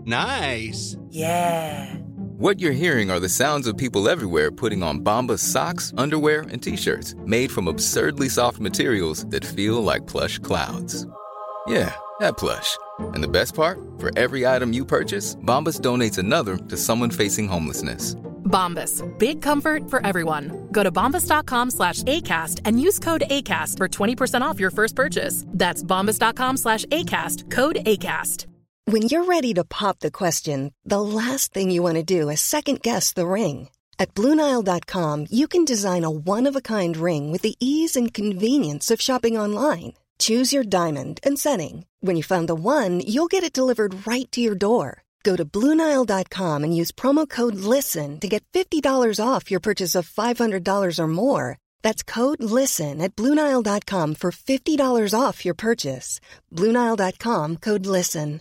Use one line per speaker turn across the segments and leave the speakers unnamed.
Nice.
Yeah.
What you're hearing are the sounds of people everywhere putting on Bombas socks, underwear, and T-shirts made from absurdly soft materials that feel like plush clouds. Yeah, that plush. And the best part? For every item you purchase, Bombas donates another to someone facing homelessness.
Bombas. Big comfort for everyone. Go to bombas.com/ACAST and use code ACAST for 20% off your first purchase. That's bombas.com/ACAST. Code ACAST.
When you're ready to pop the question, the last thing you want to do is second-guess the ring. At BlueNile.com, you can design a one-of-a-kind ring with the ease and convenience of shopping online. Choose your diamond and setting. When you find the one, you'll get it delivered right to your door. Go to BlueNile.com and use promo code LISTEN to get $50 off your purchase of $500 or more. That's code LISTEN at BlueNile.com for $50 off your purchase. BlueNile.com, code LISTEN.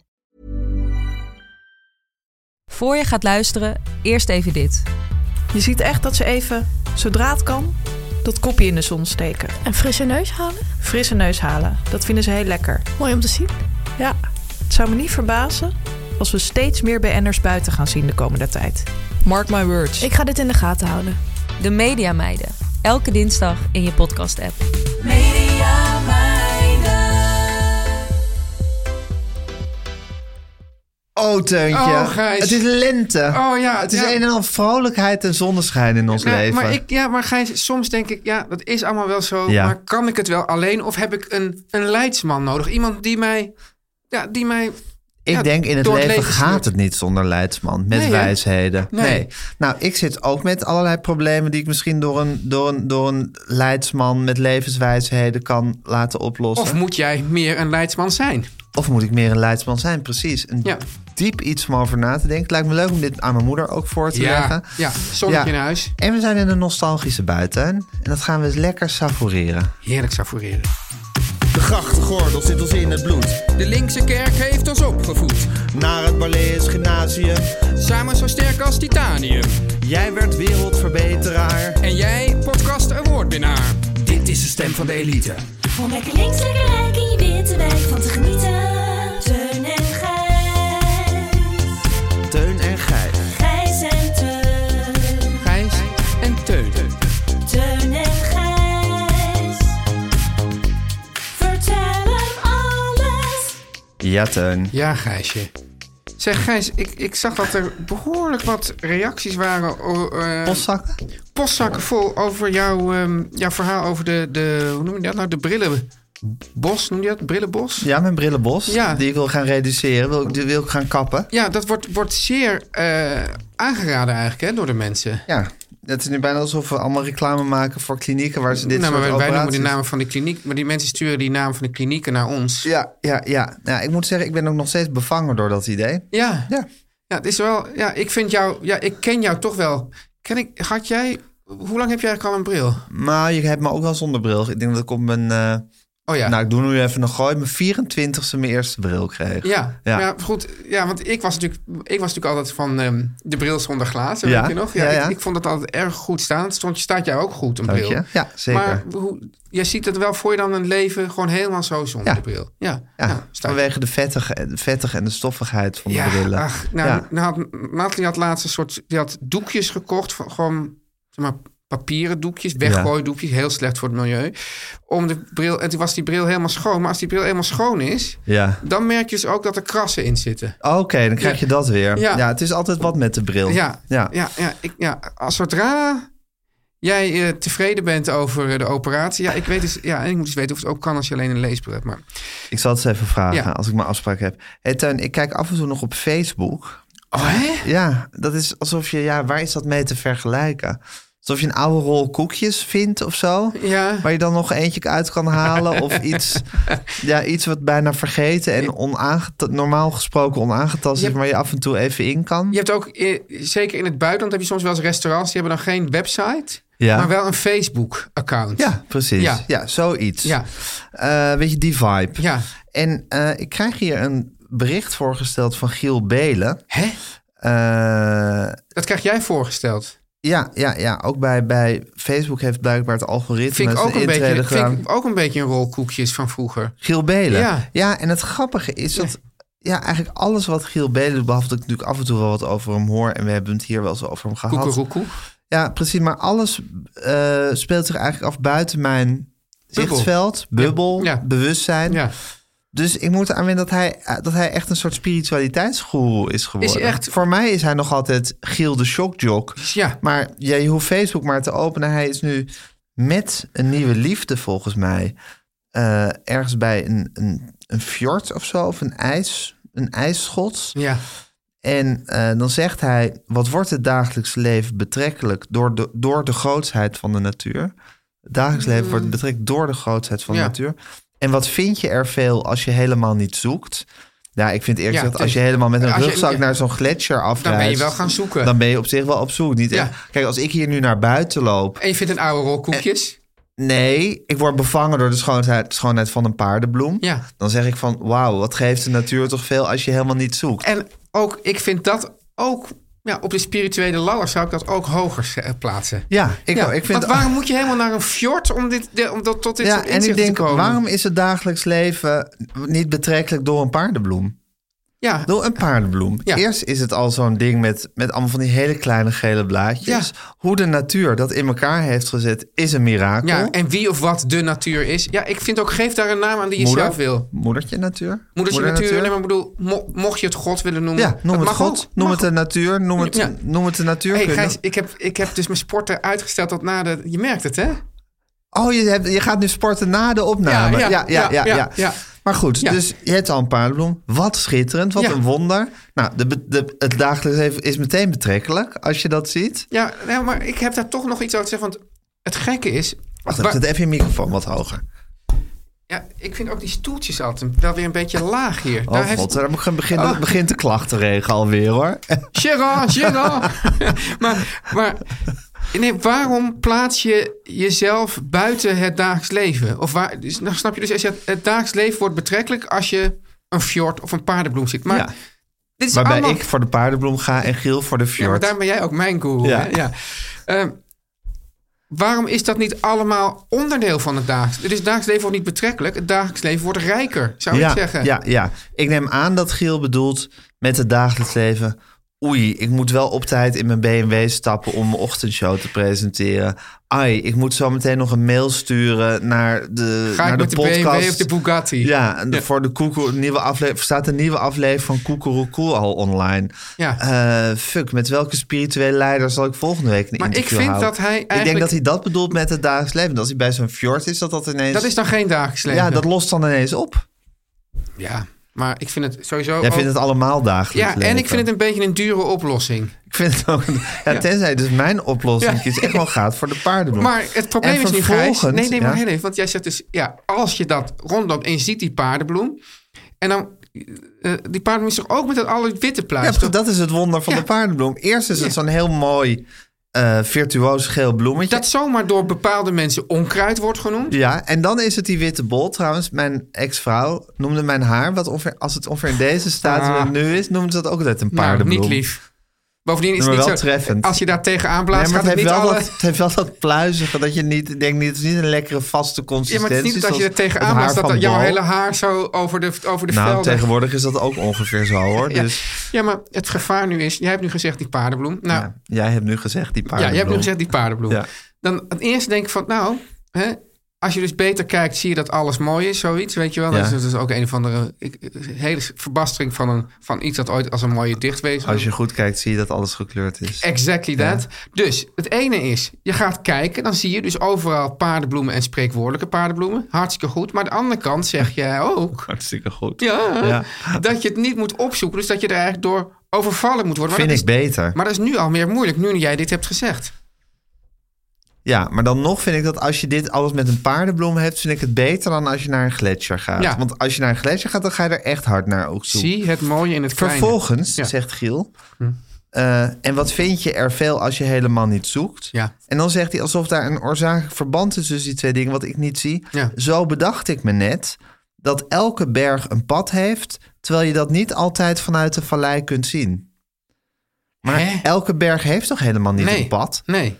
Voor je gaat luisteren, eerst even dit.
Je ziet echt dat ze even, zodra het kan, dat kopje in de zon steken.
En frisse neus halen?
Frisse neus halen, dat vinden ze heel lekker.
Mooi om te zien.
Ja, het zou me niet verbazen als we steeds meer BN'ers buiten gaan zien de komende tijd. Mark my words.
Ik ga dit in de gaten houden.
De Mediameiden. Elke dinsdag in je podcast-app.
Oh, Teuntje.
Oh, Gijs.
Het is lente.
Oh ja.
Het is een en al vrolijkheid en zonneschijn in ons leven.
Maar Gijs, soms denk ik, dat is allemaal wel zo.
Ja.
Maar kan ik het wel alleen? Of heb ik een leidsman nodig? Iemand die mij...
Ik denk in het leven gaat het niet zonder leidsman. Met wijsheden. Nee. Nou, ik zit ook met allerlei problemen die ik misschien door een leidsman met levenswijsheden kan laten oplossen.
Of moet jij meer een leidsman zijn?
Of moet ik meer een leidsman zijn, precies. Diep iets om over na te denken. Het lijkt me leuk om dit aan mijn moeder ook voor te leggen.
Ja, zonnetje in huis.
En we zijn in een nostalgische buitentuin. En dat gaan we eens lekker savoureren.
Heerlijk savoureren.
De grachtgordel zit ons in het bloed.
De linkse kerk heeft ons opgevoed.
Naar het Barlees Gymnasium.
Samen zo sterk als titanium.
Jij werd wereldverbeteraar.
En jij podcast awardwinnaar. Dit is de stem van de elite.
Om lekker links, lekker rijk in je witte wijk van te genieten. Teun en Gijs.
Teun en Gijs.
Gijs en Teun.
Gijs en Teun.
Teun en Gijs. Vertel hem alles.
Ja, Teun.
Ja, Gijsje. Zeg, Gijs, ik zag dat er behoorlijk wat reacties waren.
Postzakken?
Postzakken vol over jouw verhaal over de hoe noem je dat nou? De brillenbos, noem je dat? Brillenbos?
Ja, mijn brillenbos.
Ja.
Die ik wil gaan reduceren. Die wil ik gaan kappen.
Ja, dat wordt zeer aangeraden eigenlijk, hè, door de mensen.
Ja. Het is nu bijna alsof we allemaal reclame maken voor klinieken waar ze dit soort operaties...
Wij noemen de namen van de kliniek, maar die mensen sturen die naam van de klinieken naar ons.
Ja. Nou, ik moet zeggen, ik ben ook nog steeds bevangen door dat idee.
Ja, het is wel... Ja, ik vind jou... Ja, ik ken jou toch wel. Hoe lang heb jij eigenlijk al een bril?
Nou, je hebt me ook wel zonder bril. Ik denk dat ik op mijn... Nou, ik doe nu even een gooi. Mijn 24e mijn eerste bril kreeg.
Ja, goed. Ja, want ik was natuurlijk altijd van de bril zonder glazen. Weet je nog? Ja. Ik vond dat altijd erg goed staan. Staat jou ook goed, een bril.
Ja, zeker.
Maar jij ziet het wel voor je dan een leven gewoon helemaal zo zonder de bril. Ja,
vanwege de vettige en de stoffigheid van de brillen.
Nathalie had laatst een soort... Die had doekjes gekocht, gewoon zeg maar papieren doekjes, weggooidoekjes, heel slecht voor het milieu. Om de bril, en toen was die bril helemaal schoon. Maar als die bril helemaal schoon is, dan merk je dus ook dat er krassen in zitten.
Oké, dan krijg je dat weer. Ja, het is altijd wat met de bril.
Als zodra jij tevreden bent over de operatie, ik moet eens weten of het ook kan als je alleen een leesbril hebt. Maar
ik zal het eens even vragen als ik mijn afspraak heb. Hey Teun, ik kijk af en toe nog op Facebook.
Oh, hè?
Ja, dat is alsof je, waar is dat mee te vergelijken? Alsof je een oude rol koekjes vindt of zo. Ja. Waar je dan nog eentje uit kan halen. Of iets wat bijna vergeten en normaal gesproken onaangetast is, maar je af en toe even in kan.
Je hebt ook, zeker in het buitenland, heb je soms wel eens restaurants, die hebben dan geen website, maar wel een Facebook-account.
Ja, precies. Ja, zoiets. Ja. Weet je, die vibe.
Ja.
En ik krijg hier een bericht voorgesteld van Giel Belen.
Hè? Dat krijg jij voorgesteld?
Ja, ook bij Facebook heeft blijkbaar het algoritme
vind ik ook een beetje een rol koekjes van vroeger.
Giel Belen. Ja, en het grappige is dat Ja, eigenlijk alles wat Giel Belen doet, behalve dat ik natuurlijk af en toe wel wat over hem hoor. En we hebben het hier wel eens over hem gehad.
Koekeroekoe.
Ja, precies. Maar alles speelt zich eigenlijk af buiten mijn zichtsveld, bubbel, bewustzijn. Ja. Dus ik moet aan wennen dat hij echt een soort spiritualiteitsgoeroe is geworden.
Is echt...
Voor mij is hij nog altijd Giel de Shockjock.
Ja.
Maar je hoeft Facebook maar te openen. Hij is nu met een nieuwe liefde volgens mij ergens bij een fjord of zo, of een ijsschot.
Ja.
En dan zegt hij, wat wordt het dagelijks leven betrekkelijk door de grootsheid van de natuur? Het dagelijks leven wordt betrekkelijk door de grootsheid van de natuur. En wat vind je er veel als je helemaal niet zoekt? Ja, ik vind eerlijk gezegd, als je helemaal met een rugzak naar zo'n gletsjer afreist,
dan ben je wel gaan zoeken.
Dan ben je op zich wel op zoek. Niet echt. Kijk, als ik hier nu naar buiten loop...
En je vindt een oude rol koekjes?
Nee, ik word bevangen door de schoonheid van een paardenbloem. Ja. Dan zeg ik van, wauw, wat geeft de natuur toch veel als je helemaal niet zoekt.
En ook, ik vind dat ook... Ja, op de spirituele ladder zou ik dat ook hoger plaatsen.
Ja, ik vind...
Want waarom moet je helemaal naar een fjord om tot dit soort inzichten te komen?
Waarom is het dagelijks leven niet betrekkelijk door een paardenbloem? Ja. Door een paardenbloem. Ja. Eerst is het al zo'n ding met allemaal van die hele kleine gele blaadjes. Ja. Hoe de natuur dat in elkaar heeft gezet, is een mirakel.
Ja, en wie of wat de natuur is. Ja, ik vind ook, geef daar een naam aan die je zelf wil.
Moedertje natuur.
Moedertje natuur. Nee, maar ik bedoel, mocht je het God willen noemen.
Ja, noem het God, noem het de natuur, noem het de natuur.
Hey, Gijs, ik heb dus mijn sporten uitgesteld tot na de... Je merkt het, hè?
Oh, je gaat nu sporten na de opname. Ja. Maar goed, dus je hebt al een paardenbloem. Wat schitterend, wat een wonder. Nou, het dagelijks leven is meteen betrekkelijk als je dat ziet.
Ja, maar ik heb daar toch nog iets over te zeggen. Want het gekke is...
Wacht, zet even je microfoon wat hoger.
Ja, ik vind ook die stoeltjes altijd wel weer een beetje laag hier.
Oh god, daar begint de klachtenregen alweer, hoor.
Gérard. maar nee, waarom plaats je jezelf buiten het dagelijks leven? Of nou snap je, dus als het dagelijks leven wordt betrekkelijk als je een fjord of een paardenbloem ziet. Maar dit is
waarbij ik voor de paardenbloem ga en Giel voor de fjord.
Ja, maar daar ben jij ook mijn guru. Ja. Hè? Ja. Waarom is dat niet allemaal onderdeel van het dagelijks leven? Dus het dagelijks leven wordt niet betrekkelijk. Het dagelijks leven wordt rijker, zou ik zeggen.
Ja. Ik neem aan dat Giel bedoelt met het dagelijks leven... Oei, ik moet wel op tijd in mijn BMW stappen om mijn ochtendshow te presenteren. Ai, ik moet zo meteen nog een mail sturen naar de podcast.
De BMW of de Bugatti?
Ja, voor de nieuwe aflevering staat een nieuwe aflevering van Koekeroekoe al online. Ja. Met welke spirituele leider zal ik volgende week een interview houden?
Dat hij eigenlijk...
Ik denk dat hij dat bedoelt met het dagelijks leven. Als hij bij zo'n fjord is, dat ineens...
Dat is dan geen dagelijks leven?
Ja, dat lost dan ineens op.
Ja. Maar ik vind het sowieso...
Jij vindt het allemaal dagelijks leven.
En ik vind het een beetje een dure oplossing.
Ik vind het ook... Tenzij dus mijn oplossing echt wel gaat voor de paardenbloem.
Maar het probleem is niet, Gijs. Nee, maar heel even. Want jij zegt dus... Ja, als je dat rondloopt en je ziet die paardenbloem... En dan... die paardenbloem is toch ook met dat alle witte pluis?
Ja, dat is het wonder van de paardenbloem. Eerst is het zo'n heel mooi... virtuoos geel bloemetje.
Dat zomaar door bepaalde mensen onkruid wordt genoemd.
Ja, en dan is het die witte bol. Trouwens, mijn ex-vrouw noemde mijn haar... als het ongeveer in deze staat waar het nu is... noemde ze dat ook altijd een paardenbloem.
Nou, niet lief. Bovendien is het
niet
zo...
Treffend.
Als je daar tegenaan blaast,
gaat
het niet
het heeft wel dat pluizige... dat je niet denkt... het is niet een lekkere vaste consistentie.
Ja, maar het is niet dat je er tegenaan blaast... dat jouw hele haar zo over de velden...
tegenwoordig is dat ook ongeveer zo, hoor.
Ja.
Dus...
ja, maar het gevaar nu is... Jij hebt nu gezegd die paardenbloem. Nou,
jij hebt nu gezegd die paardenbloem.
Ja, jij hebt nu gezegd die paardenbloem. Ja. Dan het eerste denk ik van... Nou, als je dus beter kijkt, zie je dat alles mooi is, zoiets, weet je wel. Ja. Dat is ook een of andere hele verbastering van iets dat ooit als een mooie dichtwezen.
Als je goed kijkt, zie je dat alles gekleurd is.
Exactly that. Dus het ene is, je gaat kijken, dan zie je dus overal paardenbloemen en spreekwoordelijke paardenbloemen. Hartstikke goed. Maar aan de andere kant zeg jij ook...
Hartstikke goed.
Ja, dat je het niet moet opzoeken. Dus dat je er eigenlijk door overvallen moet worden.
Vind ik beter.
Maar dat is nu al meer moeilijk, nu jij dit hebt gezegd.
Ja, maar dan nog vind ik dat als je dit alles met een paardenbloem hebt... vind ik het beter dan als je naar een gletsjer gaat. Ja. Want als je naar een gletsjer gaat, dan ga je er echt hard naar ook zoeken.
Zie het mooie in het kleine.
Vervolgens, zegt Giel... en wat vind je er veel als je helemaal niet zoekt? Ja. En dan zegt hij alsof daar een oorzakelijk verband is tussen die twee dingen... wat ik niet zie. Ja. Zo bedacht ik me net dat elke berg een pad heeft... terwijl je dat niet altijd vanuit de vallei kunt zien. Maar elke berg heeft toch helemaal niet een pad?
Nee.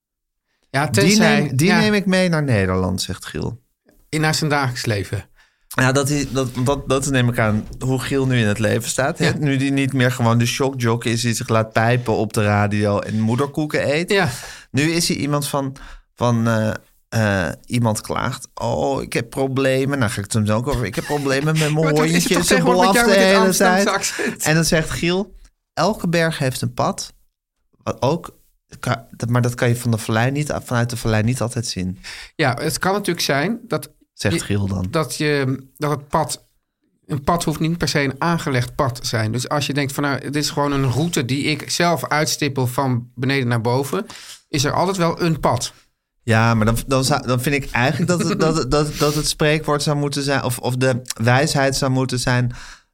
Ja,
die neem ik mee naar Nederland, zegt Giel.
Naar zijn dagelijks leven.
Ja, dat neem ik aan hoe Giel nu in het leven staat. Hè? Nu die niet meer gewoon de shockjock is die zich laat pijpen op de radio en moederkoeken eet.
Ja.
Nu is hij iemand van iemand klaagt. Oh, ik heb problemen. Nou ga ik het hem zo ook over. Ik heb problemen met mijn hondjes. Ze blaft de hele tijd. En dan zegt Giel, elke berg heeft een pad. Wat ook... Maar dat kan je vanuit de vallei niet altijd zien.
Ja, het kan natuurlijk zijn dat...
Zegt Giel dan.
Dat het pad... Een pad hoeft niet per se een aangelegd pad te zijn. Dus als je denkt van dit is gewoon een route die ik zelf uitstippel van beneden naar boven, is er altijd wel een pad.
Ja, maar dan vind ik eigenlijk dat het spreekwoord zou moeten zijn, of de wijsheid zou moeten zijn.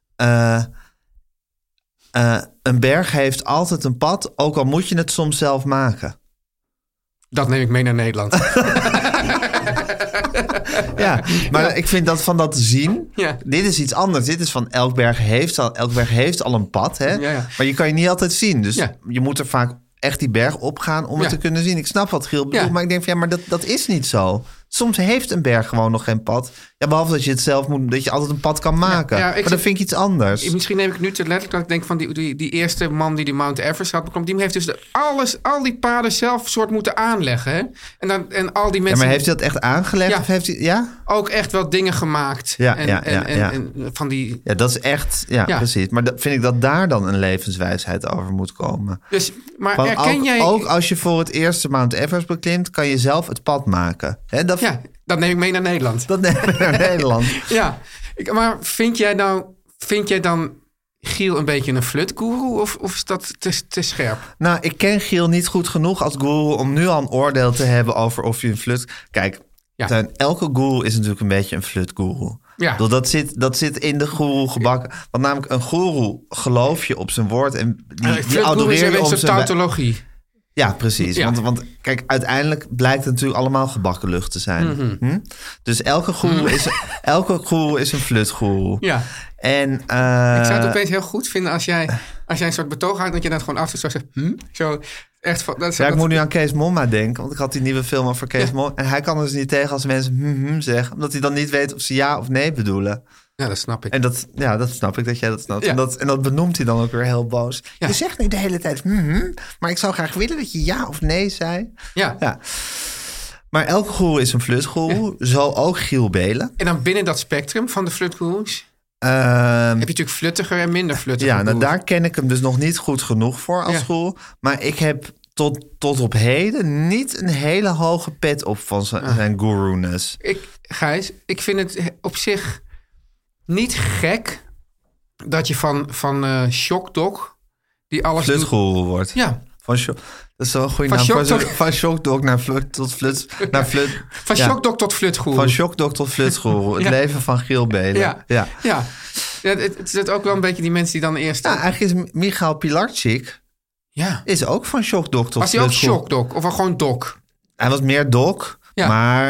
Een berg heeft altijd een pad, ook al moet je het soms zelf maken.
Dat neem ik mee naar Nederland.
Ja, maar ik vind dat van dat te zien.
Ja.
Dit is iets anders. Dit is van elk berg heeft al een pad. Hè?
Ja.
Maar je kan je niet altijd zien. Dus je moet er vaak echt die berg opgaan om het te kunnen zien. Ik snap wat Giel bedoelt, maar ik denk van maar dat is niet zo. Soms heeft een berg gewoon nog geen pad. Ja, behalve dat je het zelf moet, dat je altijd een pad kan maken. Maar dat vind ik iets anders.
Misschien neem ik nu te letterlijk dat ik denk van die eerste man die Mount Everest had beklommen, die heeft dus al die paden zelf soort moeten aanleggen. Hè? En al die mensen.
Ja, maar heeft hij dat echt aangelegd? Of heeft hij,
ook echt wel dingen gemaakt. En van die.
Ja, dat is echt. Ja, precies. Maar vind ik dat daar dan een levenswijsheid over moet komen.
Dus, maar herken jij
ook als je voor het eerste Mount Everest beklimt, kan je zelf het pad maken. Hè,
dat neem ik mee naar Nederland.
Dat neem ik naar Nederland.
Ja, maar vind jij dan Giel een beetje een flutgoeroe of is dat te scherp?
Nou, ik ken Giel niet goed genoeg als goeroe om nu al een oordeel te hebben over of je een flut... Kijk, elke goeroe is natuurlijk een beetje een flutgoeroe. Ja. Dat zit in de goeroe gebakken. Want namelijk een goeroe geloof je op zijn woord en die adoreer je om zijn
tautologie.
Ja, precies. Ja. Want kijk, uiteindelijk blijkt het natuurlijk allemaal gebakken lucht te zijn. Mm-hmm. Dus elke goeroe is een flutgoeroe. Ja. En, ik
zou het opeens heel goed vinden als jij een soort betoog houdt, dat je dat gewoon af zo zegt. Zo echt.
Ik moet nu aan Kees Momma denken, want ik had die nieuwe film over Kees Momma. En hij kan dus niet tegen als mensen zeggen, omdat hij dan niet weet of ze ja of nee bedoelen.
Ja, dat snap ik.
En dat snap ik dat jij dat snapt. Ja. En dat benoemt hij dan ook weer heel boos. Ja. Je zegt nu de hele tijd, maar ik zou graag willen dat je ja of nee zei. Ja. Maar elke goeroe is een flutgoeroe. Ja. Zo ook Giel Belen.
En dan binnen dat spectrum van de flutgoeroes heb je natuurlijk fluttiger en minder fluttiger.
Ja, daar ken ik hem dus nog niet goed genoeg voor als goeroe. Maar ik heb tot op heden niet een hele hoge pet op van zijn goeroeness.
Gijs, ik vind het op zich niet gek dat je van shockdog die alles
flutgoeroe wordt.
Ja.
Dat is wel een goede naam. Van shockdog naar flut tot flut.
Van shockdog tot flutgoeroe.
Van shockdog tot flutgoeroe. Het leven van Giel Belen. Ja.
Het zit ook wel een beetje die mensen die dan eerst.
Nou, eigenlijk is Michael Pilarczyk.
Ja.
Is ook van shockdog tot flutgoeroe.
Was hij ook shockdog of gewoon dog?
Hij was meer dog. Ja.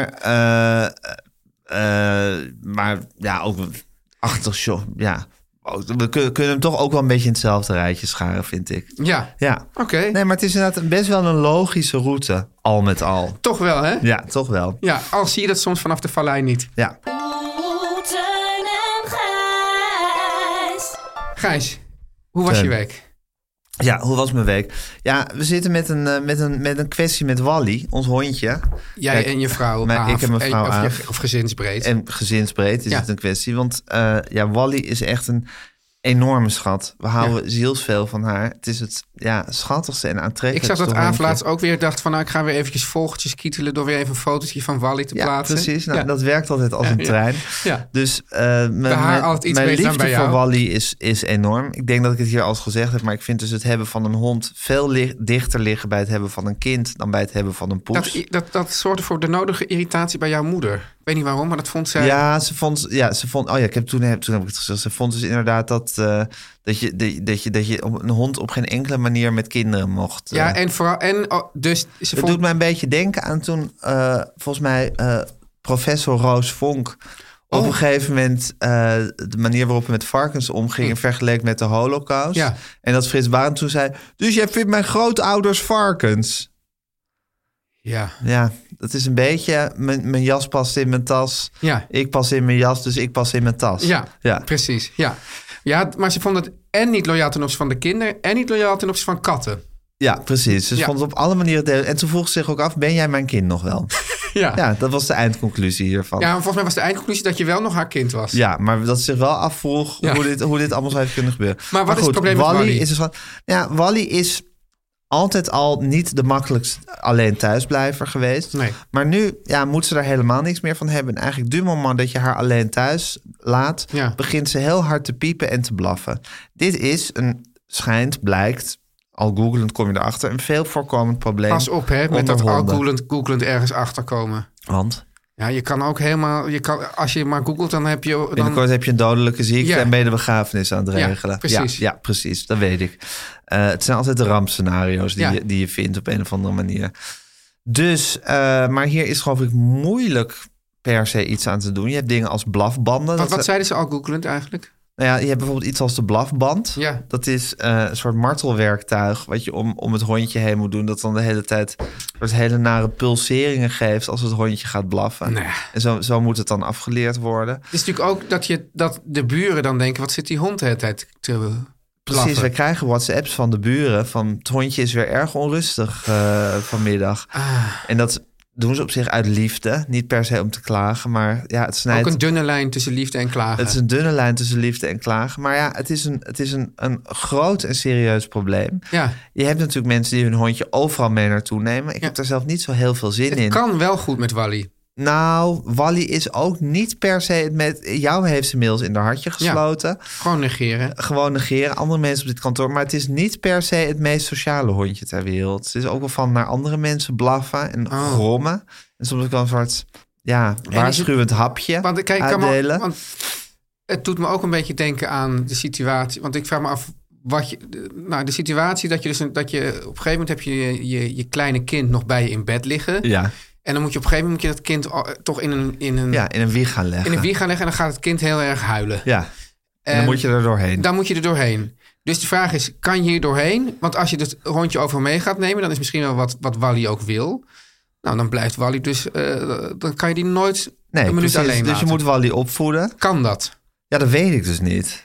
Maar ook achtig shock. Ja. We kunnen hem toch ook wel een beetje in hetzelfde rijtje scharen, vind ik. Ja. Oké. Nee, maar het is inderdaad best wel een logische route, al met al.
Toch wel, hè?
Ja, toch wel.
Ja, al zie je dat soms vanaf de vallei niet.
Ja.
Teun en Gijs.
Gijs, hoe was je week?
Ja, hoe was mijn week? Ja, we zitten met een kwestie met Wally, ons hondje.
Jij
Kijk,
en je vrouw
ik en mijn vrouw
Aaf. Of gezinsbreed.
En gezinsbreed is het een kwestie. Want Wally is echt een enorme schat. We houden zielsveel van haar. Het is het schattigste en aantrekkelijkste.
Ik zag dat Aaf laatst ook weer dacht van ik ga weer eventjes vogeltjes kietelen door weer even een fotootje van Wally te plaatsen.
Precies. Nou, dat werkt altijd als een trein. Ja. Dus
mijn
liefde voor Wally is enorm. Ik denk dat ik het hier al eens gezegd heb, maar ik vind dus het hebben van een hond veel dichter liggen bij het hebben van een kind dan bij het hebben van een poes.
Dat zorgde voor de nodige irritatie bij jouw moeder. Ik weet niet waarom, maar dat vond zij.
Ja, ze vond. Oh ja, toen heb ik het gezegd. Ze vond dus inderdaad dat je een hond op geen enkele manier met kinderen mocht.
Ja, en vooral dus
het doet mij een beetje denken aan toen volgens mij professor Roos Vonk op een gegeven moment de manier waarop hij met varkens omging en vergeleken met de Holocaust. Ja. En dat Frits Barend toen zei: dus jij vindt mijn grootouders varkens? Ja, dat is een beetje... Mijn jas past in mijn tas.
Ja.
Ik pas in mijn jas, dus ik pas in mijn tas.
Ja, precies. Ja, maar ze vonden het en niet loyaal ten opzichte van de kinderen... en niet loyaal ten opzichte van katten.
Ja, precies. Ze vonden het op alle manieren delen. En toen vroeg ze zich ook af, ben jij mijn kind nog wel? Ja, dat was de eindconclusie hiervan.
Ja, maar volgens mij was de eindconclusie dat je wel nog haar kind was.
Ja, maar dat ze zich wel afvroeg hoe dit allemaal zou kunnen gebeuren.
Maar wat is het probleem met Wally?
Is dus Wally is altijd al niet de makkelijkst alleen thuisblijver geweest.
Nee.
Maar nu moet ze daar helemaal niks meer van hebben. En eigenlijk du moment dat je haar alleen thuis laat... begint ze heel hard te piepen en te blaffen. Dit is blijkt... Al googlend kom je erachter. Een veel voorkomend probleem.
Pas op, hè, met dat al googlend ergens achterkomen.
Want?
Ja, je kan ook helemaal... als je maar googelt, dan heb je...
Binnenkort heb je een dodelijke ziekte en ben je de begrafenis aan het regelen.
Precies.
Ja, precies. Dat weet ik. Het zijn altijd de rampscenario's die je vindt op een of andere manier. Dus, maar hier is geloof ik moeilijk per se iets aan te doen. Je hebt dingen als blafbanden.
Wat zeiden ze al googlend eigenlijk?
Nou ja, je hebt bijvoorbeeld iets als de blafband.
Ja.
Dat is een soort martelwerktuig wat je om het hondje heen moet doen. Dat dan de hele tijd hele nare pulseringen geeft als het hondje gaat blaffen.
Nee.
En zo moet het dan afgeleerd worden.
Het is natuurlijk ook dat de buren dan denken... wat zit die hond de hele tijd te blaffen?
Precies, we krijgen WhatsApps van de buren van... het hondje is weer erg onrustig vanmiddag. En dat doen ze op zich uit liefde. Niet per se om te klagen, maar het snijdt...
Ook een dunne lijn tussen liefde en klagen.
Het is een dunne lijn tussen liefde en klagen. Maar het is een groot en serieus probleem.
Ja.
Je hebt natuurlijk mensen die hun hondje overal mee naartoe nemen. Ik heb daar zelf niet zo heel veel zin in.
Het kan wel goed met Wally.
Nou, Wally is ook niet per se het met... Jou heeft ze inmiddels in haar hartje gesloten.
Ja, gewoon negeren.
Andere mensen op dit kantoor. Maar het is niet per se het meest sociale hondje ter wereld. Het is ook wel van naar andere mensen blaffen en grommen. En soms ook wel een soort waarschuwend hapje uitdelen.
Want het doet me ook een beetje denken aan de situatie. Want ik vraag me af... de situatie dat je op een gegeven moment heb je kleine kind nog bij je in bed liggen.
Ja.
En dan moet je op een gegeven moment dat kind toch in een
wieg gaan leggen.
In een wieg gaan leggen en dan gaat het kind heel erg huilen.
Ja, en dan moet je er doorheen.
Dan moet je er doorheen. Dus de vraag is, kan je hier doorheen? Want als je het rondje over mee gaat nemen... dan is misschien wel wat Wally ook wil. Nou, dan blijft Wally dus... dan kan je die nooit een minuut alleen laten.
Dus je moet Wally opvoeden.
Kan dat?
Ja, dat weet ik dus niet.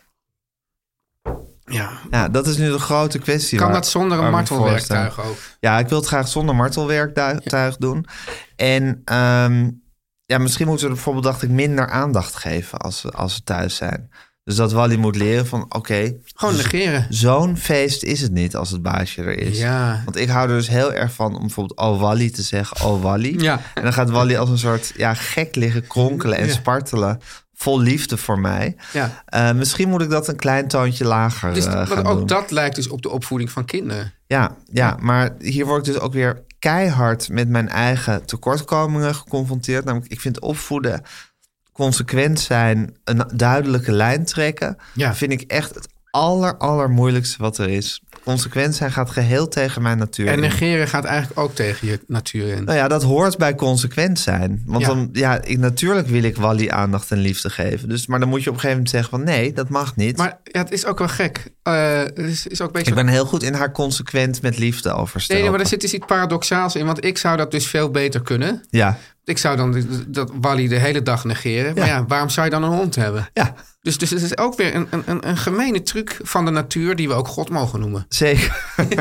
Ja, dat is nu de grote kwestie.
Kan dat zonder een martelwerktuig ook?
Ja, ik wil het graag zonder martelwerktuig doen. En misschien moeten we bijvoorbeeld, dacht ik, minder aandacht geven als ze thuis zijn. Dus dat Wally moet leren van,
gewoon negeren.
Zo'n feest is het niet als het baasje er is.
Ja.
Want ik hou er dus heel erg van om bijvoorbeeld oh Wally te zeggen, oh Wally. Ja. En dan gaat Wally als een soort gek liggen kronkelen en spartelen. Vol liefde voor mij. Ja. Misschien moet ik dat een klein toontje lager gaan doen.
Ook dat lijkt dus op de opvoeding van kinderen.
Ja, maar hier word ik dus ook weer keihard met mijn eigen tekortkomingen geconfronteerd. Namelijk, ik vind opvoeden, consequent zijn, een duidelijke lijn trekken, vind ik echt het allermoeilijkste wat er is. Consequent zijn gaat geheel tegen mijn natuur
en negeren gaat eigenlijk ook tegen je natuur in.
Nou ja, dat hoort bij consequent zijn. Want natuurlijk wil ik Wally aandacht en liefde geven. Maar dan moet je op een gegeven moment zeggen van nee, dat mag niet.
Maar het is ook wel gek. Het is ook een beetje...
Ik ben heel goed in haar consequent met liefde overstellen.
Nee, maar er zit dus iets paradoxaals in. Want ik zou dat dus veel beter kunnen.
Ja.
Ik zou dan dat Wally de hele dag negeren. Maar waarom zou je dan een hond hebben?
Ja.
Dus het is ook weer een gemene truc van de natuur die we ook God mogen noemen.
Zeker.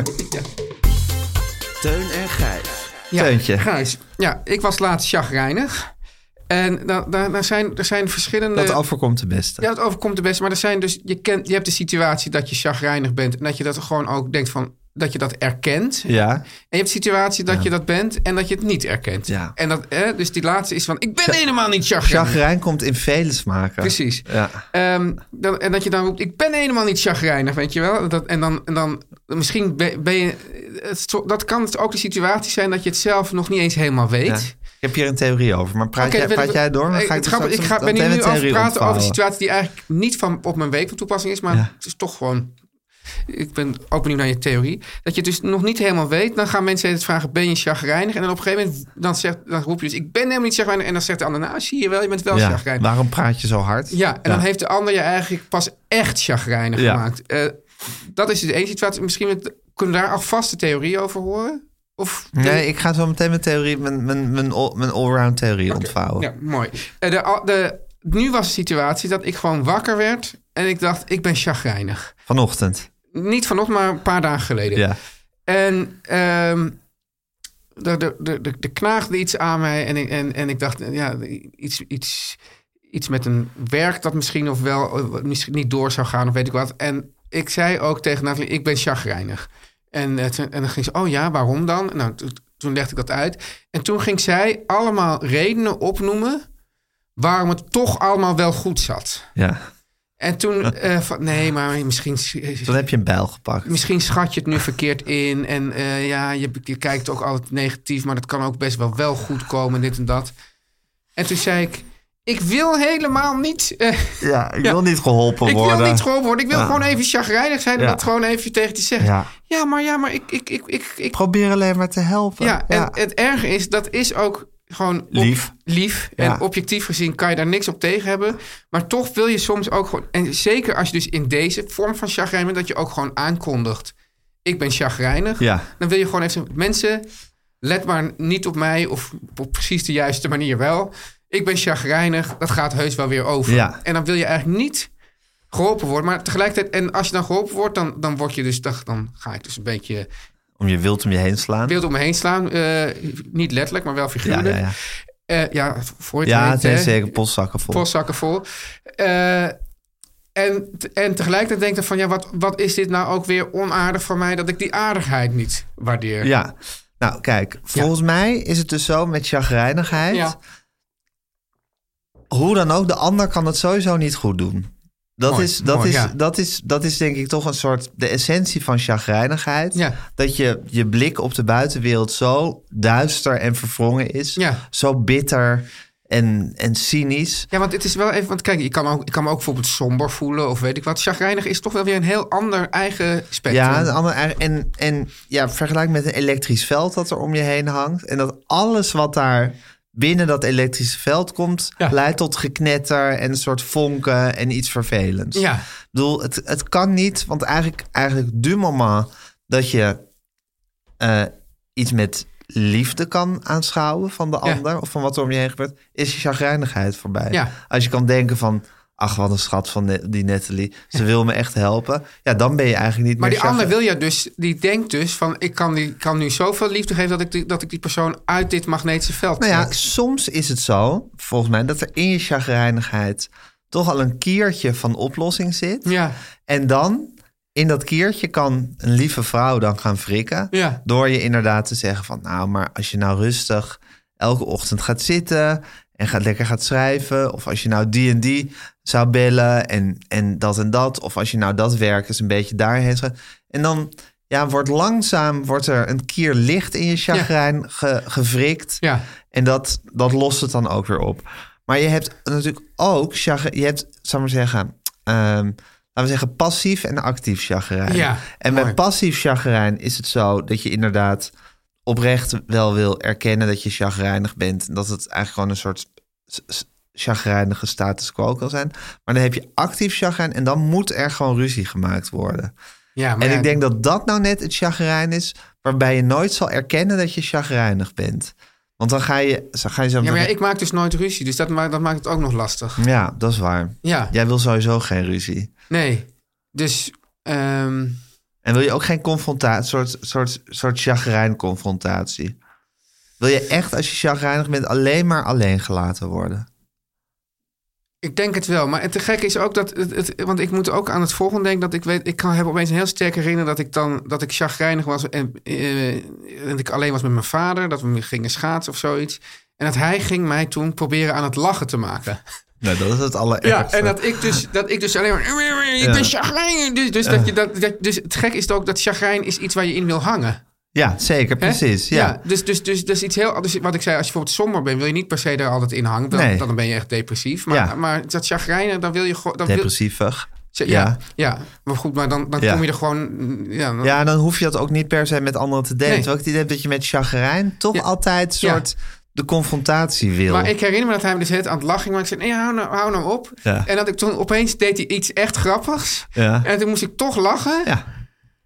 Teun en Gijs.
Teuntje.
Gijs. Ja, ik was laatst chagrijnig. En er zijn verschillende...
Dat overkomt de beste.
Ja, dat overkomt de beste. Maar er zijn dus, je hebt de situatie dat je chagrijnig bent. En dat je dat gewoon ook denkt van... dat je dat erkent.
Ja.
En je hebt de situatie dat je dat bent en dat je het niet erkent.
Ja.
En dus die laatste is van, ik ben helemaal niet chagrijnig.
Chagrijn komt in vele smaken.
Precies.
Ja.
En dat je dan roept, ik ben helemaal niet chagrijnig, weet je wel. En dan misschien ben je... Dat kan ook de situatie zijn dat je het zelf nog niet eens helemaal weet. Ja.
Ik heb hier een theorie over, maar praat jij door? Dan
Ik ben hier nu over praten over een situatie die eigenlijk niet op mijn week van toepassing is, maar het is toch gewoon... Ik ben ook benieuwd naar je theorie. Dat je het dus nog niet helemaal weet. Dan gaan mensen het vragen, ben je chagrijnig? En dan op een gegeven moment dan roep je dus, ik ben helemaal niet chagrijnig. En dan zegt de ander, nou zie je wel, je bent wel chagrijnig.
Waarom praat je zo hard?
Ja, en dan heeft de ander je eigenlijk pas echt chagrijnig gemaakt. Dat is de ene situatie. Misschien kunnen we daar alvast de theorie over horen. Of
Nee, ik ga zo meteen mijn allround theorie ontvouwen.
Ja, mooi. Nu was de situatie dat ik gewoon wakker werd en ik dacht, ik ben chagrijnig.
Vanochtend?
Niet vanochtend, maar een paar dagen geleden.
Ja.
En er knaagde iets aan mij en ik dacht, ja, iets met een werk dat misschien of wel misschien niet door zou gaan of weet ik wat. En ik zei ook tegen Nathalie, ik ben chagrijnig. En dan ging ze, oh ja, waarom dan? Nou, toen legde ik dat uit. En toen ging zij allemaal redenen opnoemen waarom het toch allemaal wel goed zat.
Ja.
En toen, nee, maar misschien...
Toen heb je een bijl gepakt.
Misschien schat je het nu verkeerd in. En je kijkt ook altijd negatief, maar dat kan ook best wel goed komen, dit en dat. En toen zei ik wil helemaal niet...
ik wil niet geholpen worden.
Ik wil niet geholpen worden. Ik wil gewoon even chagrijnig zijn en dat gewoon even tegen te zeggen. Ja, maar ik...
Probeer alleen maar te helpen.
Ja, en het erge is, dat is ook gewoon lief. En objectief gezien kan je daar niks op tegen hebben. Maar toch wil je soms ook gewoon... En zeker als je dus in deze vorm van chagrijn bent, dat je ook gewoon aankondigt. Ik ben chagrijnig. Ja. Dan wil je gewoon even... Mensen, let maar niet op mij of op precies de juiste manier wel. Ik ben chagrijnig, dat gaat heus wel weer over. Ja. En dan wil je eigenlijk niet geholpen worden. Maar tegelijkertijd, en als je dan geholpen wordt, dan word je dus... Dan ga ik dus een beetje...
Om je wild om je heen slaan?
Wild om me heen slaan. Niet letterlijk, maar wel figuurlijk. Voor je
het is zeker postzakken vol.
Postzakken vol. En tegelijkertijd denk ik van... Ja, wat is dit nou ook weer onaardig van mij... dat ik die aardigheid niet waardeer.
Ja, nou kijk. Volgens mij is het dus zo met chagrijnigheid... Ja. Hoe dan ook, de ander kan het sowieso niet goed doen. Dat is denk ik toch een soort de essentie van chagrijnigheid. Ja. Dat je blik op de buitenwereld zo duister en verwrongen is. Ja. Zo bitter en cynisch.
Ja, want het is wel even... Want kijk, ik kan me ook bijvoorbeeld somber voelen of weet ik wat. Chagrijnig is toch wel weer een heel ander eigen spectrum.
Ja, een ander eigen... En vergelijk met een elektrisch veld dat er om je heen hangt. En dat alles wat daar... binnen dat elektrische veld komt... leidt tot geknetter en een soort vonken en iets vervelends. Ja. Ik bedoel, het kan niet, want eigenlijk du moment... dat je iets met liefde kan aanschouwen van de ander... of van wat er om je heen gebeurt... is je chagrijnigheid voorbij. Ja. Als je kan denken van... ach, wat een schat van die Nathalie. Ze wil me echt helpen. Ja, dan ben je eigenlijk niet
maar
meer...
Maar die ander wil je dus... Die denkt dus van... Ik kan nu zoveel liefde geven... dat ik die persoon uit dit magnetische veld trek.
Nou ja, soms is het zo, volgens mij... dat er in je chagrijnigheid... toch al een kiertje van oplossing zit. Ja. En dan... in dat kiertje kan een lieve vrouw dan gaan wrikken... Ja. Door je inderdaad te zeggen van... nou, maar als je nou rustig elke ochtend gaat zitten... en lekker gaat schrijven... of als je nou die en die zou bellen en dat... of als je nou dat werk eens een beetje daarheen schrijft... en dan wordt er een kier licht in je chagrijn gewrikt... Ja. En dat lost het dan ook weer op. Maar je hebt natuurlijk ook... zal maar zeggen... laten we zeggen passief en actief chagrijn. Ja, en mooi. Met passief chagrijn is het zo dat je inderdaad oprecht wel wil erkennen dat je chagrijnig bent. En dat het eigenlijk gewoon een soort chagrijnige status quo kan zijn. Maar dan heb je actief chagrijn en dan moet er gewoon ruzie gemaakt worden. Ja, maar ik denk dat dat nou net het chagrijn is waarbij je nooit zal erkennen dat je chagrijnig bent. Want dan ga je zo... Ja,
maar ik maak dus nooit ruzie. Dus dat maakt het ook nog lastig.
Ja, dat is waar. Ja. Jij wil sowieso geen ruzie.
Nee. Dus...
En wil je ook geen confrontatie, soort chagrijn-confrontatie? Wil je echt, als je chagrijnig bent, alleen maar alleen gelaten worden?
Ik denk het wel. Maar het gekke is ook dat... want ik moet ook aan het volgende denken... dat ik heb opeens een heel sterk herinneren... dat ik chagrijnig was... en ik alleen was met mijn vader... dat we gingen schaatsen of zoiets... en dat hij ging mij toen proberen aan het lachen te maken...
Nee, dat is het allerergste.
Ja, en dat ik dus alleen maar... Ik ben chagrijn. Dus het gek is ook dat chagrijn is iets waar je in wil hangen.
Ja, zeker, precies. Ja.
Dus iets heel... Dus wat ik zei, als je bijvoorbeeld somber bent... wil je niet per se daar altijd in hangen. Dan ben je echt depressief. Maar dat chagrijnen, dan wil je gewoon...
Depressievig.
Ja, maar goed, maar dan kom je er gewoon...
Ja, dan hoef je dat ook niet per se met anderen te delen. Nee. Terwijl ik het idee heb dat je met chagrijn toch altijd soort... de confrontatie wil.
Maar ik herinner me dat hij me dus het aan het lachen. Maar ik zei, nee, hou nou op. Ja. En dat ik toen opeens deed hij iets echt grappigs. Ja. En toen moest ik toch lachen. Ja.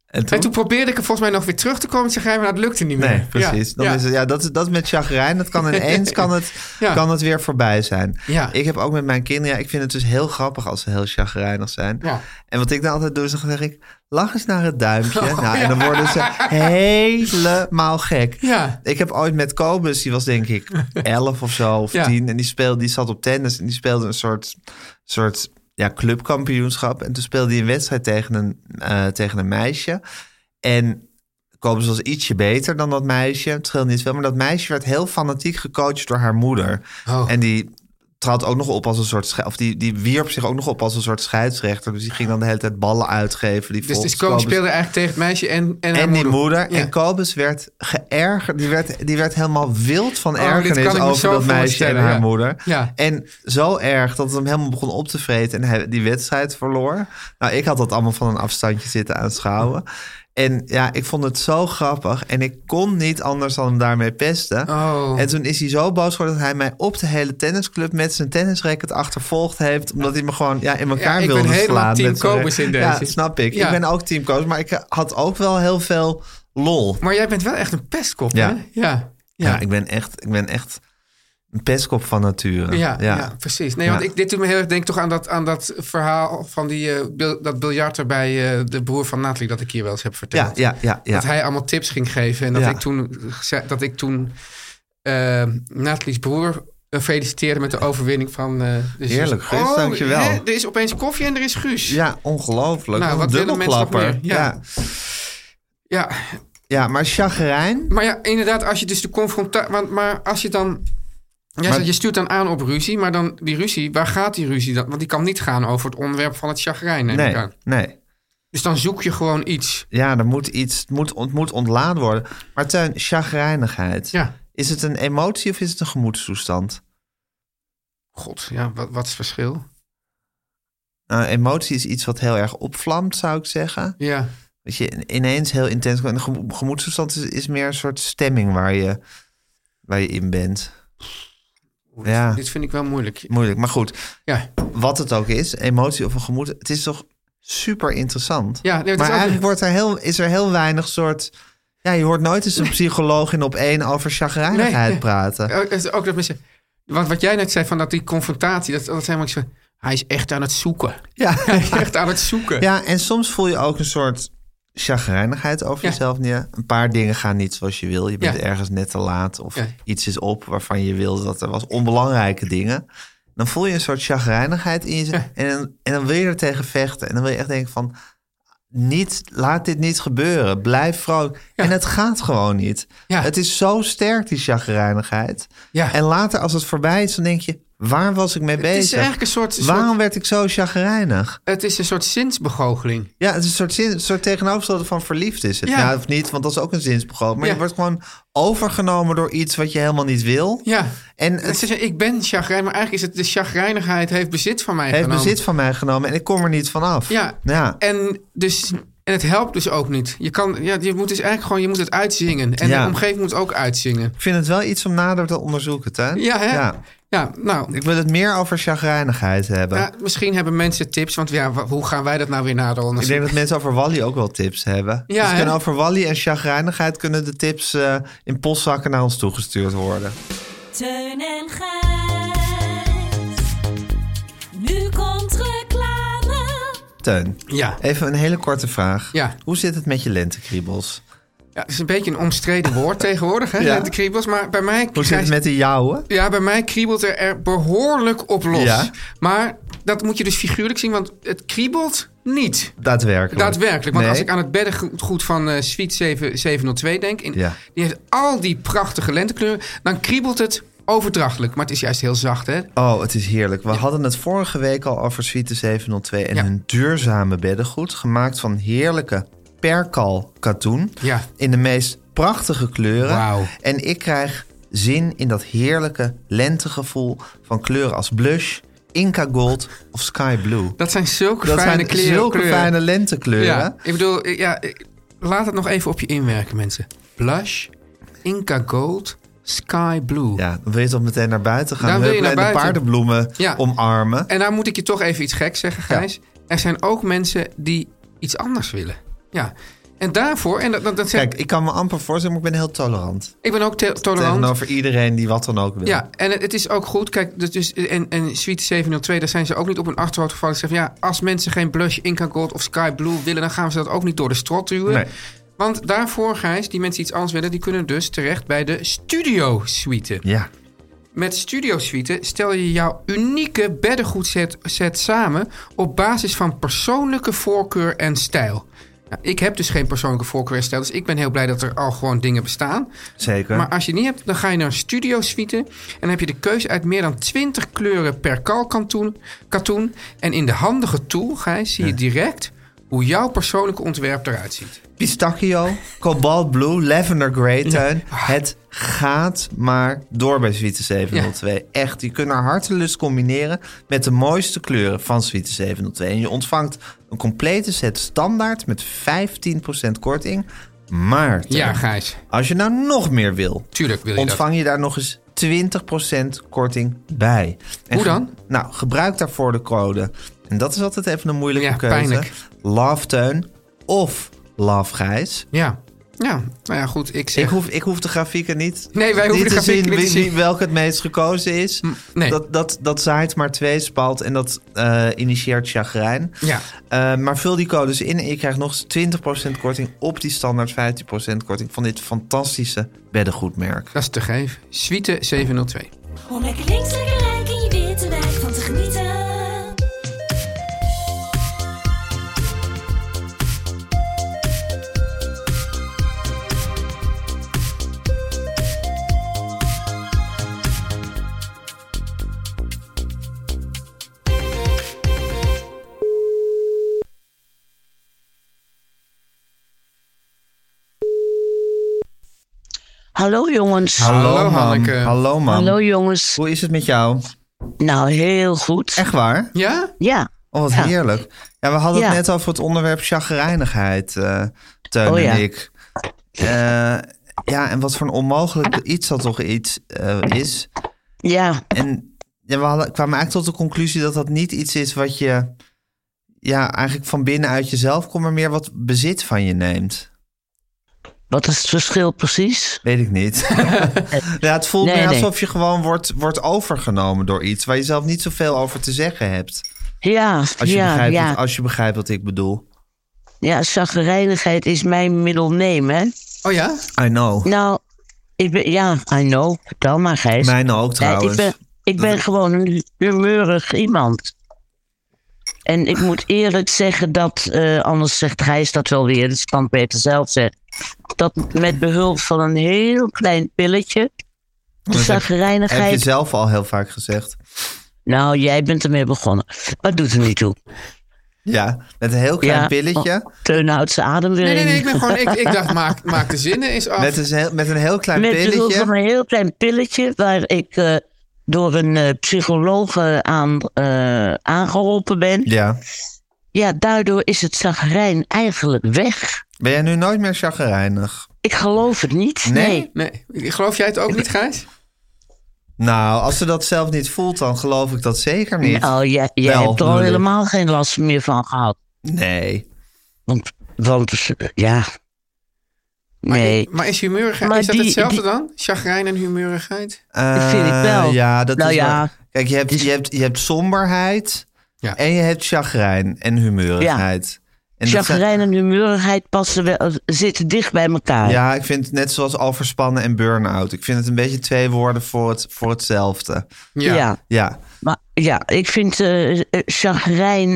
En
toen probeerde ik er volgens mij nog weer terug te komen. En te zeggen, maar dat lukte niet meer.
Nee, precies. Dan is het, dat is met chagrijn. Dat kan ineens kan het weer voorbij zijn.
Ja.
Ik heb ook met mijn kinderen... ik vind het dus heel grappig als ze heel chagrijnig zijn. Ja. En wat ik dan altijd doe, is dan zeg ik... lach eens naar het duimpje. En dan worden ze helemaal gek. Ja. Ik heb ooit met Kobus, die was denk ik 11 of zo, of 10. En die zat op tennis en die speelde een soort clubkampioenschap. En toen speelde hij een wedstrijd tegen een meisje. En Kobus was ietsje beter dan dat meisje. Het scheelde niet veel, maar dat meisje werd heel fanatiek gecoacht door haar moeder. Oh. En die trad ook nog op als een soort... of die wierp zich ook nog op als een soort scheidsrechter. Dus die ging dan de hele tijd ballen uitgeven.
Dus Kobus speelde eigenlijk tegen het meisje en haar
die moeder. Ja. En Kobus werd geërgerd. Die werd helemaal wild van ergernis over dat meisje en haar moeder. Ja. En zo erg dat het hem helemaal begon op te vreten. En hij die wedstrijd verloor. Nou, ik had dat allemaal van een afstandje zitten aanschouwen. En ja, ik vond het zo grappig. En ik kon niet anders dan hem daarmee pesten. Oh. En toen is hij zo boos geworden dat hij mij op de hele tennisclub met zijn tennisracket achtervolgd heeft. Omdat hij me gewoon in elkaar wilde slaan.
Ik ben helemaal team Kobus in deze.
Ja, snap ik. Ja. Ik ben ook team Kobus, maar ik had ook wel heel veel lol.
Maar jij bent wel echt een pestkop,
ja.
Hè?
Ja, ik ben echt een pestkop van nature.
Ja, precies. Nee, want dit doet me heel erg denken toch aan dat verhaal van dat biljarter bij de broer van Nathalie dat ik hier wel eens heb verteld.
Ja.
Dat hij allemaal tips ging geven en dat ik toen Nathalie's broer feliciteerde met de overwinning van
heerlijk, Guus, dankjewel.
Er is opeens koffie en er is Guus.
Ja, ongelooflijk.
Nou, wat willen mensen nog meer?
Ja, maar chagrijn.
Maar ja, inderdaad, als je dus de confrontatie... Maar als je dan... je stuurt dan aan op ruzie, maar dan die ruzie... Waar gaat die ruzie dan? Want die kan niet gaan over het onderwerp van het chagrijn, neem ik aan.
Nee.
Dus dan zoek je gewoon iets.
Ja, er moet iets... Het moet ontladen worden. Maar Teun, chagrijnigheid. Ja. Is het een emotie of is het een gemoedstoestand?
God, ja, wat is het verschil?
Nou, emotie is iets wat heel erg opvlamt, zou ik zeggen.
Ja.
Dat je ineens heel intens... Een gemoedstoestand is meer een soort stemming waar je in bent.
Ja. Dit vind ik wel moeilijk.
Moeilijk, maar goed. Ja. Wat het ook is, emotie of een gemoed... Het is toch super interessant.
Ja, nee,
maar eigenlijk is er heel weinig soort... Ja, je hoort nooit eens een psycholoog in op 1 over chagrijnigheid praten.
Ook dat mensen... Want wat jij net zei van dat die confrontatie... Dat zijn helemaal zo... Hij is echt aan het zoeken. Ja. Hij is echt aan het zoeken.
Ja, en soms voel je ook een soort chagrijnigheid over jezelf neer. Een paar dingen gaan niet zoals je wil. Je bent ergens net te laat of iets is op waarvan je wilde dat er was. Onbelangrijke dingen. Dan voel je een soort chagrijnigheid in je. En dan wil je er tegen vechten. En dan wil je echt denken van... laat dit niet gebeuren. Blijf vrolijk. Ja. En het gaat gewoon niet. Ja. Het is zo sterk, die chagrijnigheid. Ja. En later, als het voorbij is, dan denk je... Waar was ik mee bezig?
Het is eigenlijk een soort...
Waarom werd ik zo chagrijnig?
Het is een soort zinsbegoocheling.
Ja, het is een soort tegenovergestelde van verliefd is het. Ja, of niet, want dat is ook een zinsbegoocheling. Maar je wordt gewoon overgenomen door iets wat je helemaal niet wil. Ja,
en ik ben chagrijnig, maar eigenlijk is het de chagrijnigheid heeft bezit van mij genomen.
Heeft bezit van mij genomen en ik kom er niet vanaf.
Ja. En het helpt dus ook niet. Je moet dus eigenlijk gewoon, je moet het uitzingen. En de omgeving moet ook uitzingen.
Ik vind het wel iets om nader te onderzoeken, hè?
Ja, hè? Ja, nou...
Ik wil het meer over chagrijnigheid hebben.
Ja, misschien hebben mensen tips, want hoe gaan wij dat nou weer nader onderzoeken?
Ik denk dat mensen over Wally ook wel tips hebben. Ja, dus over Wally en chagrijnigheid kunnen de tips in postzakken naar ons toegestuurd worden.
Teun en Gijs. Nu komt reclame.
Teun, even een hele korte vraag. Ja. Hoe zit het met je lentekriebels?
Ja, het is een beetje een omstreden woord tegenwoordig, hè, lentekriebels. Maar bij mij...
Hoe zit het met de jouwe?
Ja, bij mij kriebelt er behoorlijk op los. Ja. Maar dat moet je dus figuurlijk zien, want het kriebelt niet.
Daadwerkelijk.
Want als ik aan het beddengoed van Suite 702 denk... Die heeft al die prachtige lentekleuren, dan kriebelt het overdrachtelijk. Maar het is juist heel zacht, hè?
Oh, het is heerlijk. We hadden het vorige week al over Suite 702 en hun duurzame beddengoed. Gemaakt van heerlijke perkal katoen. Ja. In de meest prachtige kleuren.
Wow.
En ik krijg zin in dat heerlijke lentegevoel van kleuren als blush, Inca Gold of Sky Blue.
Dat zijn zulke fijne kleuren.
Zulke fijne lentekleuren.
Ja, ik bedoel, laat het nog even op je inwerken, mensen. Blush, Inca Gold, Sky Blue.
Ja, dan wil je toch meteen naar buiten gaan. Dan wil je naar buiten. De paardenbloemen omarmen.
En daar moet ik je toch even iets geks zeggen, Gijs. Ja. Er zijn ook mensen die iets anders willen. Ja. En daarvoor... En dat
Kijk, ik kan me amper voorstellen, maar ik ben heel tolerant.
Ik ben ook tolerant.
Tegenover iedereen die wat dan ook wil.
Ja, en het is ook goed. Kijk, dus, en Suite 702, daar zijn ze ook niet op een achterhoofd gevallen. Ze zeggen, als mensen geen blush, Inca Gold of Sky Blue willen... dan gaan we ze dat ook niet door de strot duwen. Nee. Want daarvoor, Gijs, die mensen iets anders willen... die kunnen dus terecht bij de Studio Suite.
Ja.
Met Studio Suite stel je jouw unieke beddengoedset samen... op basis van persoonlijke voorkeur en stijl. Nou, ik heb dus geen persoonlijke voorkeur en stijl... dus ik ben heel blij dat er al gewoon dingen bestaan.
Zeker.
Maar als je niet hebt, dan ga je naar een Studio Suite... en dan heb je de keuze uit meer dan 20 kleuren per katoen. En in de handige tool, Gijs, zie je direct... hoe jouw persoonlijke ontwerp eruit ziet.
Pistachio, Cobalt Blue, Lavender Grey, Teun. Het gaat maar door bij Suite 702. Ja. Echt, je kunt naar hartelust combineren... met de mooiste kleuren van Suite 702. En je ontvangt een complete set standaard... met 15% korting. Maar, Teun,
ja, Gijs,
als je nou nog meer wil...
Tuurlijk wil je
ontvang je daar nog eens 20% korting bij. En
hoe dan?
Gebruik daarvoor de code... En dat is altijd even een moeilijke keuze.
Pijnlijk.
Love Teun of Love Gijs.
Ja, nou ja, goed.
Ik hoef de grafieken niet.
Nee, wij hoeven de grafieken niet te zien.
Welke het meest gekozen is.
Nee.
Dat zaait maar tweespalt en dat initieert chagrijn.
Ja.
Maar vul die codes in en je krijgt nog eens 20% korting op die standaard 15% korting van dit fantastische beddengoedmerk.
Dat is te geven. Suite 702.
Om lekker links, lekker rijk in je witte wijk van te genieten.
Hallo jongens.
Hallo
Hanneke.
Hallo mam.
Hallo jongens.
Hoe is het met jou?
Nou, heel goed.
Echt waar?
Ja?
Ja.
Oh, wat heerlijk. Ja, we hadden het net over het onderwerp chagrijnigheid, Teun en ik. En wat voor een onmogelijk iets dat toch iets is.
Ja.
En we kwamen eigenlijk tot de conclusie dat dat niet iets is wat je... Ja, eigenlijk van binnenuit jezelf komt, maar meer wat bezit van je neemt.
Wat is het verschil precies?
Weet ik niet. Ja, het voelt meer alsof je gewoon wordt overgenomen door iets... waar je zelf niet zoveel over te zeggen hebt.
Ja,
als je begrijpt wat ik bedoel.
Ja, chagrijnigheid is mijn middle name, hè?
Oh ja?
I know.
Nou, I know. Vertel maar, Gijs.
Mijn ook trouwens.
Ik ben gewoon een humeurig iemand. En ik moet eerlijk zeggen dat... anders zegt Gijs dat wel weer, dus ik kan het beter zelf zeggen... dat met behulp van een heel klein pilletje... de chagrijnigheid...
Heb je zelf al heel vaak gezegd.
Nou, jij bent ermee begonnen. Wat doet er niet toe?
Ja, met een heel klein pilletje.
Teun houdt zijn adem weer in.
Nee, ik dacht, maak de zinnen eens af.
Met een heel klein pilletje.
Met behulp van een heel klein pilletje... waar ik door een psycholoog aangeholpen ben.
Ja.
Ja, daardoor is het chagrijn eigenlijk weg.
Ben jij nu nooit meer chagrijnig?
Ik geloof het niet, nee.
Geloof jij het ook niet, Gijs?
Nou, als ze dat zelf niet voelt, dan geloof ik dat zeker niet.
Nou, jij hebt er al helemaal geen last meer van gehad.
Nee.
Want ja... Nee.
Maar is humeurigheid, is dat hetzelfde dan? Chagrijn en humeurigheid?
Dat vind ik wel.
Ja, dat is wel. Kijk, je hebt somberheid en je hebt chagrijn en humeurigheid.
Ja. Chagrijn en humeurigheid zitten dicht bij elkaar.
Ja, ik vind het net zoals overspannen en burn-out. Ik vind het een beetje 2 woorden voor hetzelfde.
Ja. Maar ja, ik vind chagrijn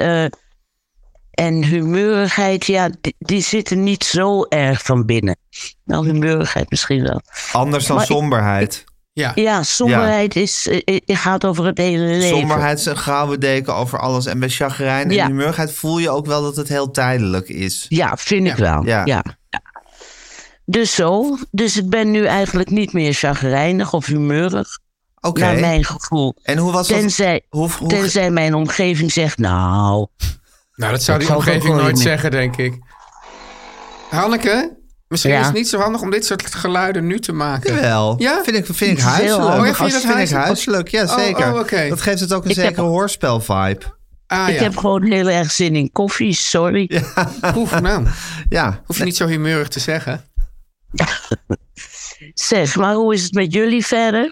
en humeurigheid, die zitten niet zo erg van binnen. Nou, humeurigheid misschien wel.
Anders dan somberheid.
Ja, somberheid gaat over het hele leven.
Somberheid is een gouden deken over alles. En bij chagrijn en humeurigheid voel je ook wel dat het heel tijdelijk is.
Ja, vind ik wel. Ja. Dus zo. Dus ik ben nu eigenlijk niet meer chagrijnig of humeurig.
Oké.
Naar mijn gevoel.
En hoe was dat?
Tenzij mijn omgeving zegt, nou...
Nou, dat zou die omgeving nooit zeggen, denk ik. Hanneke, misschien is het niet zo handig om dit soort geluiden nu te maken.
Wel,
ja?
Vind ik huiselijk.
Oh, ja, vind je dat
huiselijk? Ja, zeker.
Okay.
Dat geeft het ook een zekere hoorspel-vibe.
Ik heb gewoon heel erg zin in koffie, sorry.
Ja.
Oef, nou.
Ja.
Hoef je niet zo humeurig te zeggen.
Zeg, maar hoe is het met jullie verder?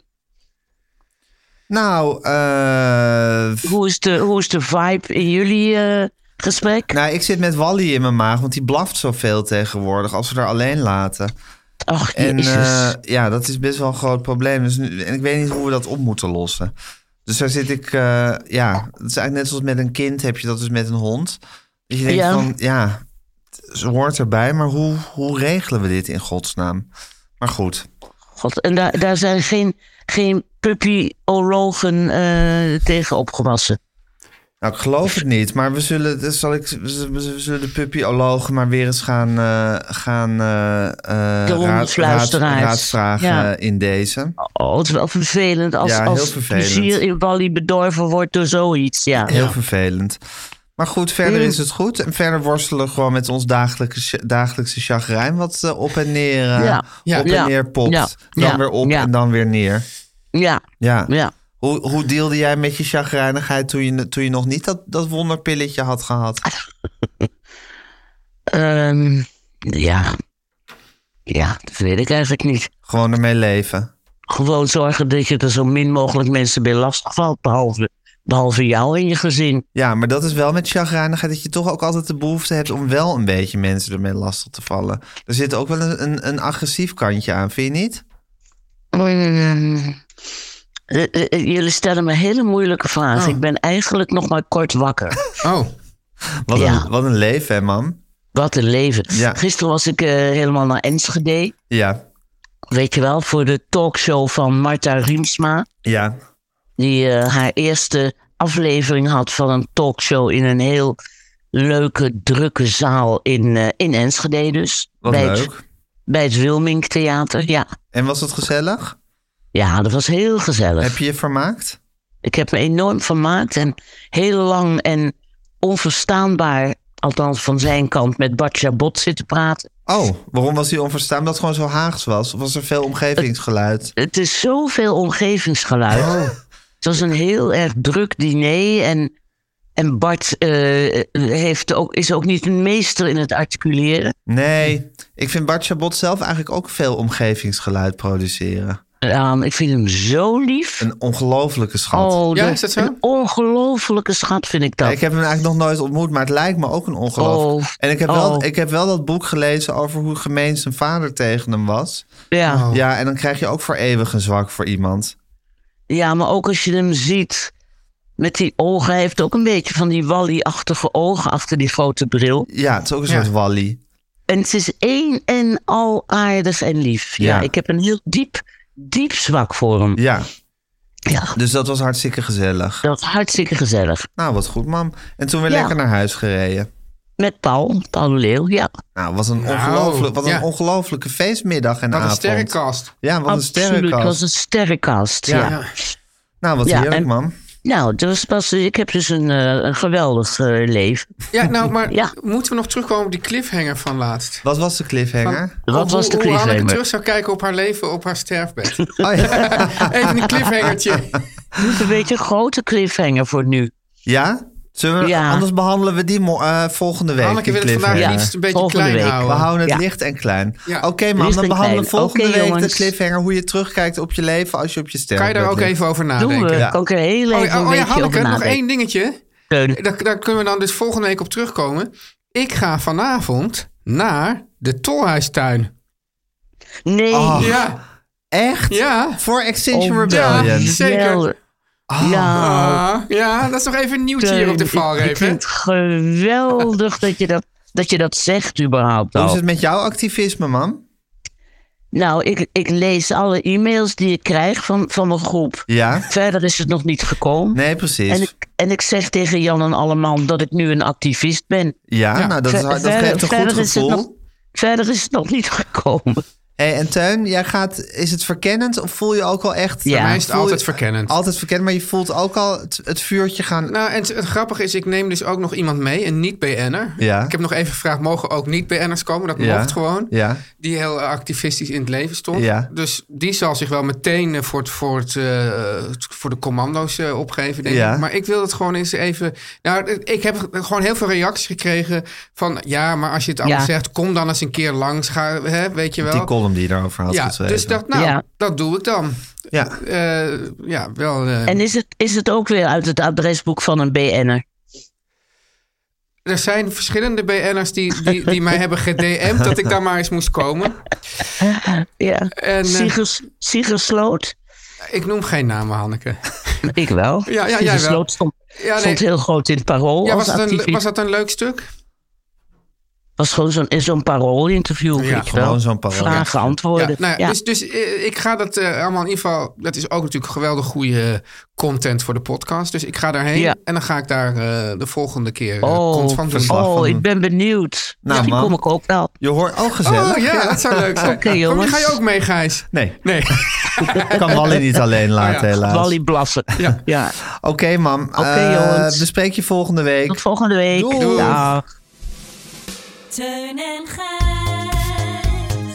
Nou,
Hoe is de vibe in jullie gesprek?
Nou, ik zit met Wally in mijn maag, want die blaft zoveel tegenwoordig als we haar alleen laten.
Ach,
en
Jezus.
ja, dat is best wel een groot probleem. Dus en ik weet niet hoe we dat op moeten lossen. Dus daar zit ik, het is eigenlijk net zoals met een kind heb je dat dus met een hond. Dat je denkt van, ze hoort erbij, maar hoe regelen we dit in godsnaam? Maar goed.
God, en daar zijn geen puppyologen tegen opgewassen.
Nou, ik geloof het niet, maar we zullen de puppyologen maar weer eens gaan raadsvragen in deze.
Oh, het is wel vervelend als
vervelend.
plezier in Wally bedorven wordt door zoiets. Ja.
Heel vervelend. Maar goed, verder is het goed. En verder worstelen we gewoon met ons dagelijkse chagrijn wat op en neer neer popt.
Ja.
Dan weer op en dan weer neer.
Ja.
Hoe deelde jij met je chagrijnigheid toen je nog niet dat wonderpilletje had gehad?
Dat weet ik eigenlijk niet.
Gewoon ermee leven?
Gewoon zorgen dat je er zo min mogelijk mensen bij lastig valt, behalve jou en je gezin.
Ja, maar dat is wel met chagrijnigheid dat je toch ook altijd de behoefte hebt om wel een beetje mensen ermee lastig te vallen. Er zit ook wel een agressief kantje aan, vind je niet?
Jullie stellen me hele moeilijke vragen. Ik ben eigenlijk nog maar kort wakker.
Oh, wat een leven, hè, man?
Wat een leven.
Ja.
Gisteren was ik helemaal naar Enschede.
Ja.
Weet je wel, voor de talkshow van Marta Riemsma.
Ja.
Die haar eerste aflevering had van een talkshow in een heel leuke, drukke zaal in Enschede dus.
Wat leuk.
Bij het Wilming Theater, ja.
En was het gezellig?
Ja, dat was heel gezellig.
Heb je je vermaakt?
Ik heb me enorm vermaakt en heel lang en onverstaanbaar, althans van zijn kant, met Bart Chabot zitten praten.
Oh, waarom was hij onverstaanbaar? Dat het gewoon zo Haags was? Of was er veel omgevingsgeluid?
Het is zoveel omgevingsgeluid. Oh. Het was een heel erg druk diner en Bart is ook niet een meester in het articuleren.
Nee, ik vind Bart Chabot zelf eigenlijk ook veel omgevingsgeluid produceren.
Ik vind hem zo lief.
Een ongelofelijke schat.
Oh,
is dat zo?
Een ongelofelijke schat vind ik dat.
Ja, ik heb hem eigenlijk nog nooit ontmoet, maar het lijkt me ook een ongelofelijk. En ik heb wel dat boek gelezen over hoe gemeen zijn vader tegen hem was.
Ja.
Ja, en dan krijg je ook voor eeuwig een zwak voor iemand.
Ja, maar ook als je hem ziet met die ogen. Hij heeft ook een beetje van die Wally-achtige ogen achter die grote bril.
Ja, het is ook een soort Wally.
En het is één en al aardig en lief. Ja, ik heb een heel diep zwak voor hem.
Ja. Dus dat was hartstikke gezellig.
Dat was hartstikke gezellig.
Nou, wat goed, mam. En toen weer lekker naar huis gereden.
Met Paul de Leeuw, ja.
Nou, wat een ongelofelijke feestmiddag en avond.
Wat een sterrenkast.
Ja, wat een sterrenkast.
Absoluut, het was een sterrenkast, ja.
Nou, wat heerlijk, man.
Nou, ik heb dus een geweldig leven.
Ja, nou, maar moeten we nog terugkomen op die cliffhanger van laatst?
Wat was de cliffhanger?
Hoe Hanneke terug zou kijken op haar leven op haar sterfbed. Oh, ja. Even een cliffhangertje.
Een beetje een grote cliffhanger voor nu.
Ja? Zullen we, anders behandelen we die volgende week.
Hanneke wil het vandaag liefst een beetje klein houden.
We houden het licht en klein. Ja. Oké, man, dan behandelen we volgende week de cliffhanger. Hoe je terugkijkt op je leven als je op je sterfbed
Kan je daar ook even over nadenken?
Doen we. Ja. Kan ik er heel even een beetje
Hanneke,
over nadenken.
nog één dingetje. Daar kunnen we dan dus volgende week op terugkomen. Ik ga vanavond naar de Tolhuistuin.
Nee.
Oh,
ja.
Echt?
Ja.
Voor Extinction Rebellion.
Ja, zeker. Ja, dat is nog even een nieuwtje hier op de valreep.
Ik vind het geweldig dat je dat zegt überhaupt.
Hoe is het met jouw activisme, man?
Nou, ik lees alle e-mails die ik krijg van mijn groep.
Ja.
Verder is het nog niet gekomen.
Nee, precies.
En ik zeg tegen Jan en Alleman dat ik nu een activist ben.
Ja, nou dat geeft een goed gevoel.
Verder is het nog niet gekomen.
Hey, en Teun, is het verkennend of voel je ook al echt...
Bij mij is het altijd verkennend.
Altijd verkennend, maar je voelt ook al het vuurtje gaan...
Nou, en het grappige is, ik neem dus ook nog iemand mee, een niet-BN'er.
Ja.
Ik heb nog even gevraagd, mogen ook niet-BN'ers komen? Dat mocht gewoon.
Ja.
Die heel activistisch in het leven stond.
Ja.
Dus die zal zich wel meteen voor de commando's opgeven, denk ik. Maar ik wil het gewoon eens even... Nou, ik heb gewoon heel veel reacties gekregen van... Ja, maar als je het allemaal zegt, kom dan eens een keer langs. Weet je wel.
Die column die je daarover had geschreven.
Dus dat doe ik dan.
Ja.
Wel.
En is het ook weer uit het adresboek van een BN'er?
Er zijn verschillende BN'ers die mij hebben gedM'd dat ik daar maar eens moest komen.
Ja. En Siegersloot?
Ik noem geen namen, Hanneke.
Ik wel.
Ja, jij wel.
Siegersloot stond heel groot in het Parool.
Ja, was dat een leuk stuk?
Was gewoon zo'n Parool-interview.
Ja, gewoon zo'n Parool.
Vragen, antwoorden.
Dus ik ga dat allemaal in ieder geval... Dat is ook natuurlijk geweldig goede content voor de podcast. Dus ik ga daarheen en dan ga ik daar de volgende keer van doen.
Ik ben benieuwd. Misschien kom ik ook wel.
Je hoort gezellig.
Oh ja, dat zou leuk zijn.
Oké, jongens.
Ga je ook mee, Gijs?
Nee. Ik kan Wally niet alleen laten, helaas.
Wally blaffen. Ja.
Oké, mam.
Jongens.
Bespreek je volgende week.
Tot volgende week.
Doei.
Dag.
Teun en Gijs.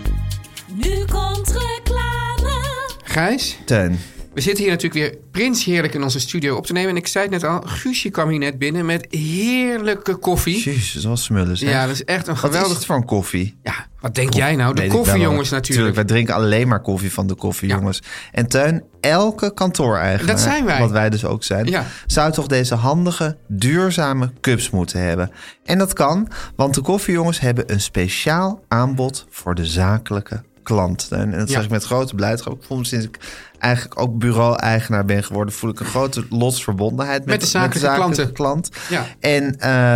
Nu komt reclame.
Gijs?
Teun.
We zitten hier natuurlijk weer prinsheerlijk in onze studio op te nemen. En ik zei het net al, Guusje kwam hier net binnen met heerlijke koffie.
Jezus, wat smullen zeg.
Ja, dat is echt een geweldig...
Wat is het voor een koffie?
Ja, wat denk jij nou? De koffiejongens natuurlijk.
Wij drinken alleen maar koffie van de koffiejongens. Ja. En Teun, elke kantooreigenaar,
dat zijn wij.
Wat wij dus ook zijn, zou toch deze handige, duurzame cups moeten hebben. En dat kan, want de koffiejongens hebben een speciaal aanbod voor de zakelijke klant. En dat zeg ik met grote blijdschap. Ik voel me sinds ik eigenlijk ook bureau-eigenaar ben geworden, voel ik een grote lotsverbondenheid met de zakelijke klant. Ja. En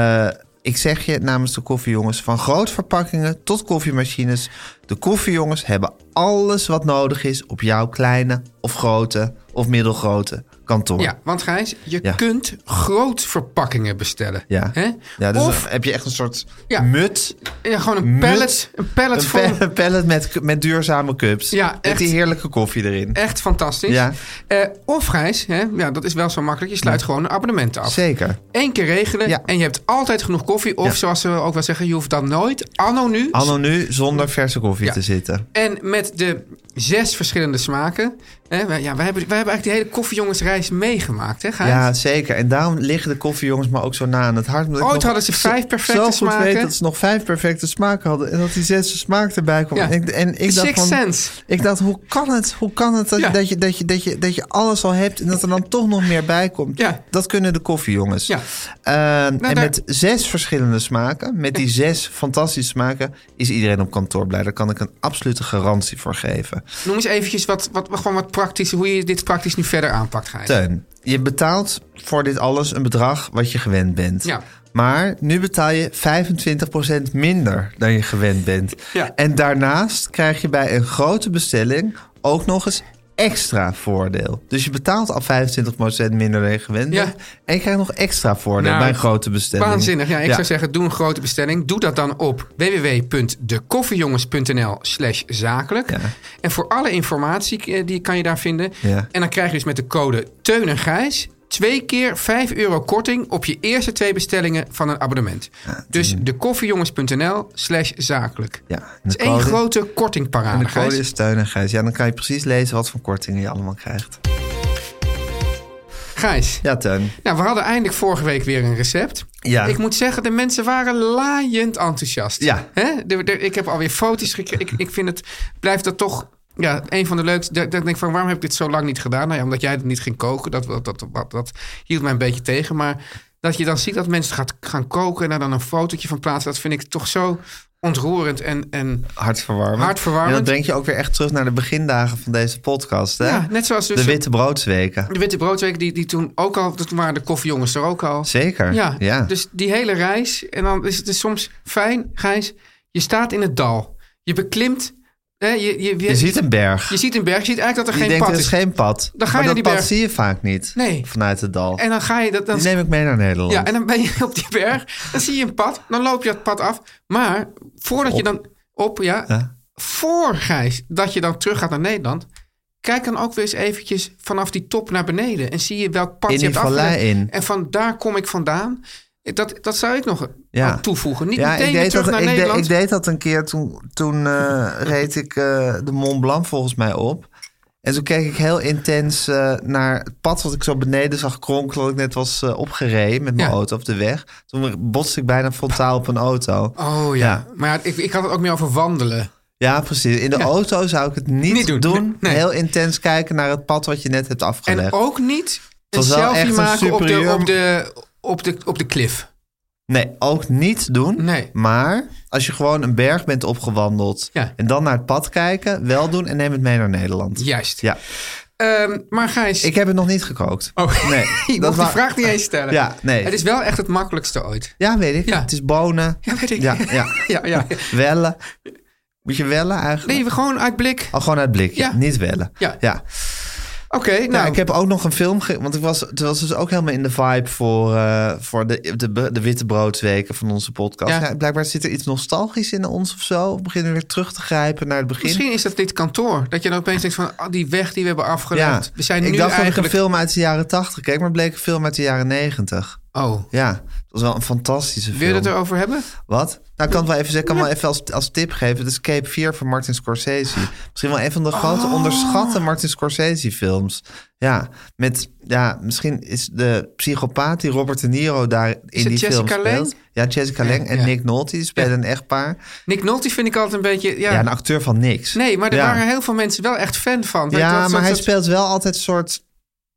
ik zeg je namens de koffiejongens, van grootverpakkingen tot koffiemachines, de koffiejongens hebben alles wat nodig is op jouw kleine of grote of middelgrote kantoor.
Ja, want Gijs, je kunt grootverpakkingen bestellen.
Ja,
hè?
Ja, dus of heb je echt een soort mut.
Ja, gewoon een pallet.
Een pallet met duurzame cups. Ja, echt. Met die heerlijke koffie erin.
Echt fantastisch. Ja. Of Gijs, dat is wel zo makkelijk. Je sluit gewoon een abonnement af.
Zeker.
1 keer regelen en je hebt altijd genoeg koffie. Of zoals we ook wel zeggen, je hoeft dan nooit anno nu
zonder verse koffie te zitten.
En met de 6 verschillende smaken. Wij hebben eigenlijk die hele koffijongensreis meegemaakt, hè Gijs?
Ja, zeker. En daarom liggen de koffiejongens me ook zo na aan het hart.
Ooit hadden ze 5 perfecte smaken.
Zo goed weten dat ze nog 5 perfecte smaken hadden. En dat die 6e smaak erbij kwam.
Ja.
En ik dacht ik dacht, hoe kan het dat je alles al hebt en dat er dan toch nog meer bij komt? Ja. Dat kunnen de koffiejongens. Ja. En met 6 verschillende smaken, met die 6 fantastische smaken, is iedereen op kantoor blij. Daar kan ik een absolute garantie voor geven.
Noem eens eventjes wat praktisch, hoe je dit praktisch nu verder aanpakt, Gijs.
Teun, je betaalt voor dit alles een bedrag wat je gewend bent. Ja. Maar nu betaal je 25% minder dan je gewend bent. Ja. En daarnaast krijg je bij een grote bestelling ook nog eens extra voordeel. Dus je betaalt al 25% minder dan je gewend bent. En je krijgt nog extra voordeel bij een grote bestelling.
Waanzinnig. Ja, ik zou zeggen, doe een grote bestelling. Doe dat dan op www.dekoffiejongens.nl/zakelijk. Ja. En voor alle informatie die kan je daar vinden. Ja. En dan krijg je dus met de code Teun en Gijs 2 keer €5 korting op je eerste 2 bestellingen van een abonnement. Ja, dus dekoffiejongens.nl/zakelijk. Ja, het is 1 grote kortingparade.
En de code is Teun en Gijs. Ja, dan kan je precies lezen wat voor kortingen je allemaal krijgt.
Gijs.
Ja, Teun.
Nou, we hadden eindelijk vorige week weer een recept. Ja. Ik moet zeggen, de mensen waren laaiend enthousiast. Ja. Ik heb alweer foto's gekregen. Ik vind het, blijft dat toch... Ja, een van de leukste. Dat denk ik van, waarom heb ik dit zo lang niet gedaan? Nou ja, omdat jij het niet ging koken. Dat hield mij een beetje tegen. Maar dat je dan ziet dat mensen gaan koken en daar dan een fotootje van plaatsen. Dat vind ik toch zo ontroerend en
hartverwarmend. En dat brengt je ook weer echt terug naar de begindagen van deze podcast. Hè?
Ja, net zoals dus
de Witte Broodsweken.
De Witte Broodsweken, die toen ook al... Toen waren de koffiejongens er ook al.
Zeker, ja.
Dus die hele reis. En dan is het dus soms fijn, Gijs. Je staat in het dal. Je beklimt...
Je ziet een berg.
Je ziet eigenlijk dat er geen pad is.
Je denkt, er is geen pad.
Dan ga je naar die berg.
Dat pad zie je vaak niet vanuit het dal.
En dan ga je...
Die neem ik mee naar Nederland.
Ja, en dan ben je op die berg. Dan zie je een pad. Dan loop je het pad af. Maar voordat je dan voor, Gijs, dat je dan terug gaat naar Nederland... kijk dan ook weer eens eventjes vanaf die top naar beneden. En zie je welk pad je hebt afgelegd. En van daar kom ik vandaan. Dat zou ik nog ook toevoegen. Niet meteen weer terug naar Nederland.
Ik deed dat een keer. Toen reed ik de Mont Blanc volgens mij op. En toen keek ik heel intens naar het pad wat ik zo beneden zag kronkelen. Dat ik net was opgereden met mijn auto op de weg. Toen botste ik bijna frontaal op een auto.
Oh ja. Maar ik had het ook meer over wandelen.
Ja, precies. In de auto zou ik het niet doen. Nee. Heel intens kijken naar het pad wat je net hebt afgelegd.
En ook niet een selfie maken op de klif.
Nee, ook niet doen.
Nee.
Maar als je gewoon een berg bent opgewandeld... en dan naar het pad kijken, wel doen en neem het mee naar Nederland.
Juist.
Ja.
Maar Gijs...
Ik heb het nog niet gekookt.
Oh, nee. Je mocht die vraag niet eens stellen.
Ja, nee.
Het is wel echt het makkelijkste ooit.
Ja, weet ik. Ja. Het is bonen.
Ja, weet ik.
Ja. Wellen. Moet je wellen eigenlijk?
Nee, gewoon uit blik.
Oh, gewoon uit blik. Ja. Niet wellen. Ja.
Oké, nou.
Ik heb ook nog een film... Want het was dus ook helemaal in de vibe voor de wittebroodsweken van onze podcast. Ja, blijkbaar zit er iets nostalgisch in ons of zo. We beginnen weer terug te grijpen naar het begin.
Misschien is dat dit kantoor. Dat je dan opeens denkt van die weg die we hebben afgelegd. We zijn
ik dacht dat ik een film uit de jaren 80 keek, maar het bleek een film uit de jaren 90.
Oh.
Ja, dat was wel een fantastische film.
Wil je het erover hebben?
Wat? Nou, ik kan het wel even zeggen. Ik kan wel even als tip geven. Het is Cape Fear van Martin Scorsese. Misschien wel een van de grote onderschatte Martin Scorsese films. Ja, misschien is de psychopaat die Robert De Niro daar in die film speelt. Ja, Jessica Lange en Nick Nolte, die spelen een echtpaar.
Nick Nolte vind ik altijd een beetje... Ja,
een acteur van niks.
Nee, maar er waren heel veel mensen wel echt fan van.
Ja, maar hij speelt wel altijd een soort...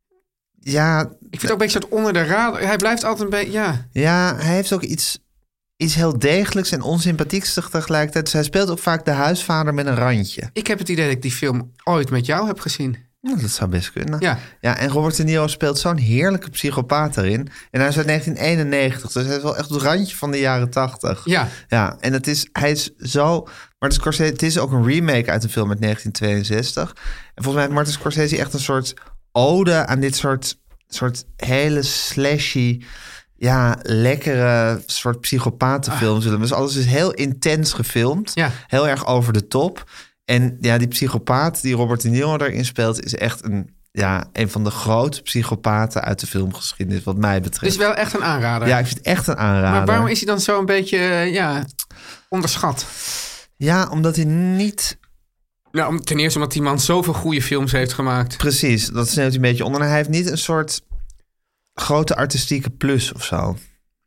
Ja,
ik vind het ook een beetje soort onder de radar. Hij blijft altijd een beetje...
Ja, hij heeft ook iets heel degelijks en onsympathieks tegelijkertijd. Dus hij speelt ook vaak de huisvader met een randje.
Ik heb het idee dat ik die film ooit met jou heb gezien.
Nou, dat zou best kunnen.
Ja,
en Robert De Niro speelt zo'n heerlijke psychopaat erin. En hij is uit 1991, dus hij is wel echt het randje van de jaren 80. Ja, en hij is zo... Martin Scorsese, het is ook een remake uit een film uit 1962. En volgens mij heeft Martin Scorsese echt een soort ode aan dit soort hele slashy... Ja, lekkere soort psychopatenfilms. Dus alles is heel intens gefilmd. Ja. Heel erg over de top. En ja, die psychopaat die Robert De Niro daarin speelt... is echt een van de grote psychopaten uit de filmgeschiedenis, wat mij betreft.
Dus wel echt een aanrader.
Ja, ik vind het echt een aanrader.
Maar waarom is hij dan zo een beetje onderschat?
Ja, omdat hij niet...
Nou, ten eerste omdat die man zoveel goede films heeft gemaakt.
Precies, dat sneeuwt hij een beetje onder. En hij heeft niet een soort... grote artistieke plus of zo.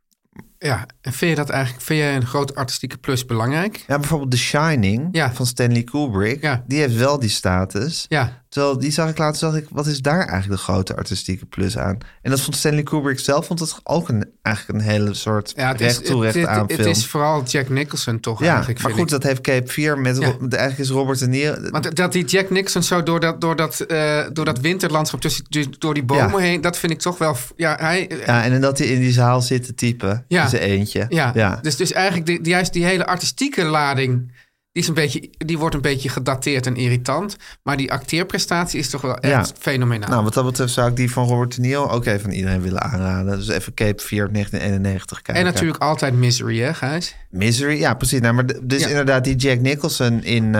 Ja, en vind jij een grote artistieke plus belangrijk?
Ja, bijvoorbeeld The Shining van Stanley Kubrick. Ja. Die heeft wel die status.
Ja.
Terwijl die zag ik, wat is daar eigenlijk de grote artistieke plus aan? En dat vond Stanley Kubrick zelf, vond het ook eigenlijk een hele soort recht toe recht aan film.
Het is vooral Jack Nicholson toch eigenlijk.
Maar goed, dat heeft Cape Fear met eigenlijk is Robert De Niro.
Want dat die Jack Nicholson zo door dat winterlandschap door die bomen heen, dat vind ik toch wel.
En dat hij in die zaal zit te typen. Ja. Zijn eentje.
Ja. Dus eigenlijk juist die hele artistieke lading, die wordt een beetje gedateerd en irritant. Maar die acteerprestatie is toch wel echt fenomenaal.
Nou, wat dat betreft zou ik die van Robert De Niro ook even aan iedereen willen aanraden. Dus even Cape Fear 1991 kijken.
En natuurlijk altijd Misery, hè Gijs?
Misery, ja precies. Nou, maar dus inderdaad die Jack Nicholson in...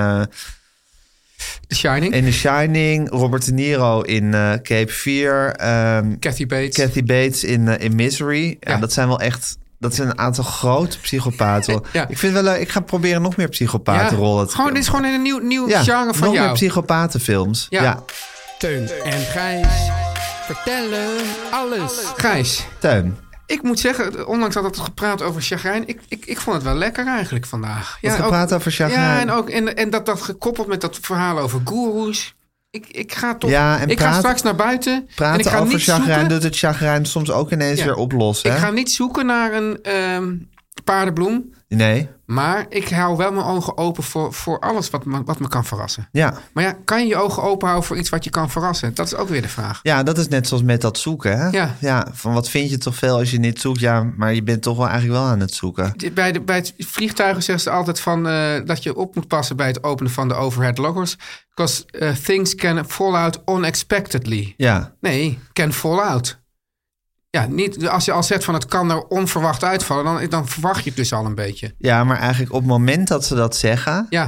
The Shining.
In The Shining, Robert De Niro in Cape Fear. Kathy Bates in Misery. Ja, dat zijn wel echt... Dat zijn een aantal grote psychopaten. Ik vind wel leuk. Ik ga proberen nog meer psychopatenrollen te
dit is gewoon een nieuw genre van
nog
jou.
Nog meer psychopatenfilms. Ja.
Teun en Gijs vertellen alles.
Gijs.
Teun.
Ik moet zeggen, ondanks dat het gepraat over chagrijn... Ik vond het wel lekker eigenlijk vandaag.
Gepraat over chagrijn.
Ja, en dat gekoppeld met dat verhaal over goeroes... Ik ga toch. Ga straks naar buiten.
Praten
en ik ga
over
niet
chagrijn
zoeken,
doet het chagrijn soms ook ineens weer oplossen.
Ik ga niet zoeken naar een paardenbloem.
Nee.
Maar ik hou wel mijn ogen open voor alles wat me kan verrassen.
Ja.
Maar kan je je ogen open houden voor iets wat je kan verrassen? Dat is ook weer de vraag.
Ja, dat is net zoals met dat zoeken. Hè?
Ja.
Van wat vind je toch veel als je niet zoekt? Ja, maar je bent toch wel eigenlijk wel aan het zoeken.
Bij het vliegtuigen zeggen ze altijd van dat je op moet passen bij het openen van de overhead lockers. Because things can fall out unexpectedly.
Ja.
Nee, can fall out. Ja, niet als je al zegt van het kan er onverwacht uitvallen, dan verwacht je het dus al een beetje.
Ja, maar eigenlijk op het moment dat ze dat zeggen,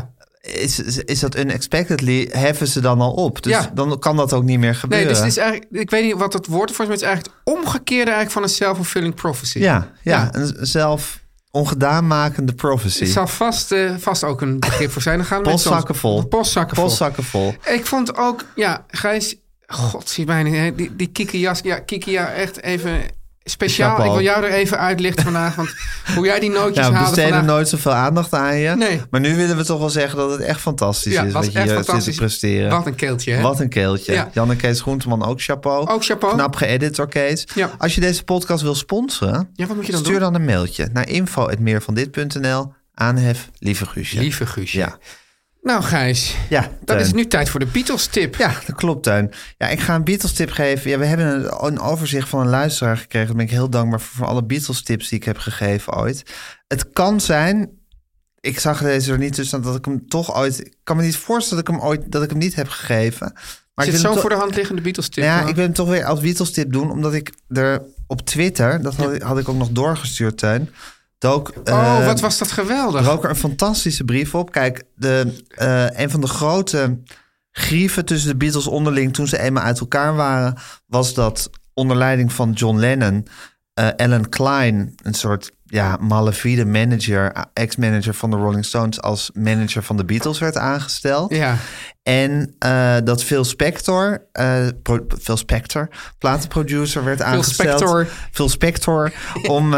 is dat unexpectedly, heffen ze dan al op. Dus dan kan dat ook niet meer gebeuren.
Nee, dus het is eigenlijk, ik weet niet wat het woord volgens mij is eigenlijk het omgekeerde eigenlijk van een self-fulfilling prophecy.
Ja, een zelf ongedaan-makende prophecy.
Het zal vast ook een begrip voor zijn. Dan gaan
Postzakken vol.
Postzakken vol. Ik vond ook, Gijs, god, zie mij niet, die Kiki-jas. Ja, Kiki, echt even speciaal.
Chapeau.
Ik wil jou er even uitlichten vandaag. Want hoe jij die nootjes haalde
we besteden
vandaag...
nooit zoveel aandacht aan je.
Nee.
Maar nu willen we toch wel zeggen dat het echt fantastisch is. Wat je hier zit te presteren.
Wat een keeltje, hè?
Wat een keeltje.
Ja.
Jan en Kees Groenteman ook chapeau.
Ook chapeau.
Knap geëdit door Kees.
Ja.
Als je deze podcast wil sponsoren,
wat moet je dan
stuur
doen?
dan een mailtje naar info@meervandit.nl. Aanhef, lieve Guusje.
Lieve Guusje.
Ja.
Nou, Gijs, dat is nu tijd voor de Beatles-tip.
Ja, dat klopt, Teun. Ja, ik ga een Beatles-tip geven. Ja, we hebben een overzicht van een luisteraar gekregen. Daar ben ik heel dankbaar voor alle Beatles-tips die ik heb gegeven ooit. Het kan zijn, ik zag deze er niet tussen, dat ik hem toch ooit... Ik kan me niet voorstellen dat ik hem niet heb gegeven. Maar
Is het zo'n voor de hand liggende Beatles-tip?
Ja, ik wil hem toch weer als Beatles-tip doen, omdat ik er op Twitter, dat had ik ook nog doorgestuurd, Teun...
wat was dat geweldig.
Er ook een fantastische brief op. Kijk, een van de grote grieven tussen de Beatles onderling... toen ze eenmaal uit elkaar waren... was dat onder leiding van John Lennon... Alan Klein, een soort malafide manager... ex-manager van de Rolling Stones... als manager van de Beatles werd aangesteld.
Ja.
En dat Phil Spector, platenproducer, werd aangesteld. Phil Spector, om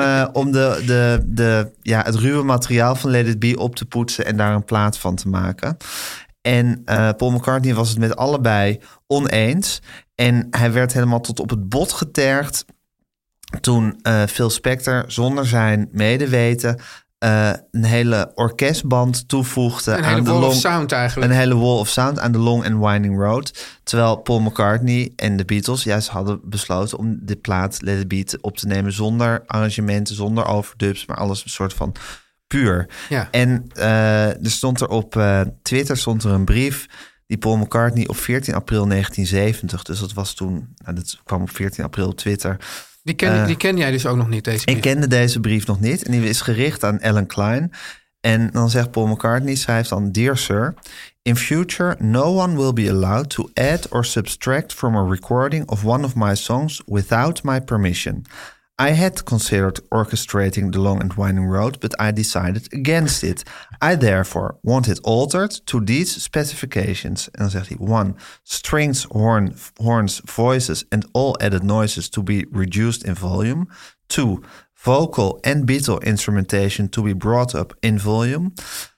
het ruwe materiaal van Let It Be op te poetsen en daar een plaat van te maken. En Paul McCartney was het met allebei oneens. En hij werd helemaal tot op het bot getergd toen Phil Spector zonder zijn medeweten een hele orkestband toevoegde
een hele wall of sound eigenlijk.
Een hele wall of sound aan de Long and Winding Road. Terwijl Paul McCartney en de Beatles juist hadden besloten om de plaat Let It Be op te nemen zonder arrangementen, zonder overdubs, maar alles een soort van puur.
Ja.
En er stond er op Twitter een brief die Paul McCartney op 14 april 1970, dus dat was toen, dat kwam op 14 april op Twitter.
Die ken jij dus ook nog niet, deze brief?
Ik kende deze brief nog niet. En die is gericht aan Alan Klein. En dan zegt Paul McCartney, schrijft dan... Dear Sir, in future no one will be allowed to add or subtract from a recording of one of my songs without my permission. I had considered orchestrating the Long and Winding Road, but I decided against it. I therefore want it altered to these specifications. En dan zegt hij, 1. Strings, horns, voices and all added noises to be reduced in volume. 2. Vocal and Beatle instrumentation to be brought up in volume.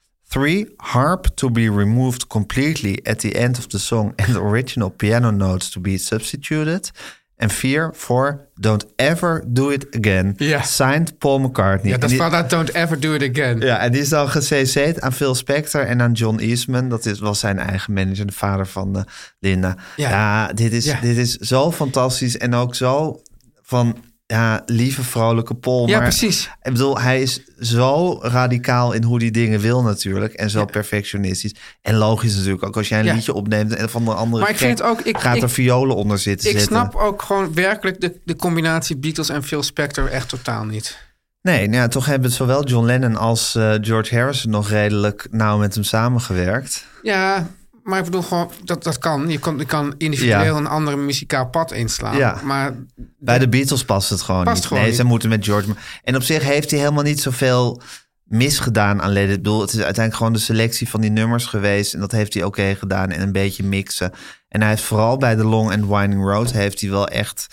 3. Harp to be removed completely at the end of the song and the original piano notes to be substituted. En 4, Don't Ever Do It Again.
Ja.
Signed Paul McCartney.
Ja, dat is dat Don't Ever Do It Again.
Ja, en die is dan gecc'd aan Phil Spector en aan John Eastman. Was zijn eigen manager, de vader van Linda. Ja, dit is zo fantastisch en ook zo van... Ja, lieve, vrolijke Paul.
Ja,
maar,
precies.
Ik bedoel, hij is zo radicaal in hoe hij dingen wil natuurlijk. En zo perfectionistisch. En logisch natuurlijk ook. Als jij een liedje opneemt en van de andere
maar ik vind het ook,
gaat er violen onder zitten.
Ik snap ook gewoon werkelijk de combinatie Beatles en Phil Spector echt totaal niet.
Nee, nou ja, toch hebben zowel John Lennon als George Harrison nog redelijk nauw met hem samengewerkt.
Ja, maar ik bedoel gewoon, dat kan. Je kan individueel een andere muzikaal pad inslaan.
Ja.
Maar
bij de Beatles past het gewoon niet.
Gewoon
nee,
niet.
Ze moeten met George... En op zich heeft hij helemaal niet zoveel misgedaan aan Let It. Ik bedoel, het is uiteindelijk gewoon de selectie van die nummers geweest. En dat heeft hij oké gedaan en een beetje mixen. En hij heeft vooral bij The Long and Winding Road... heeft hij wel echt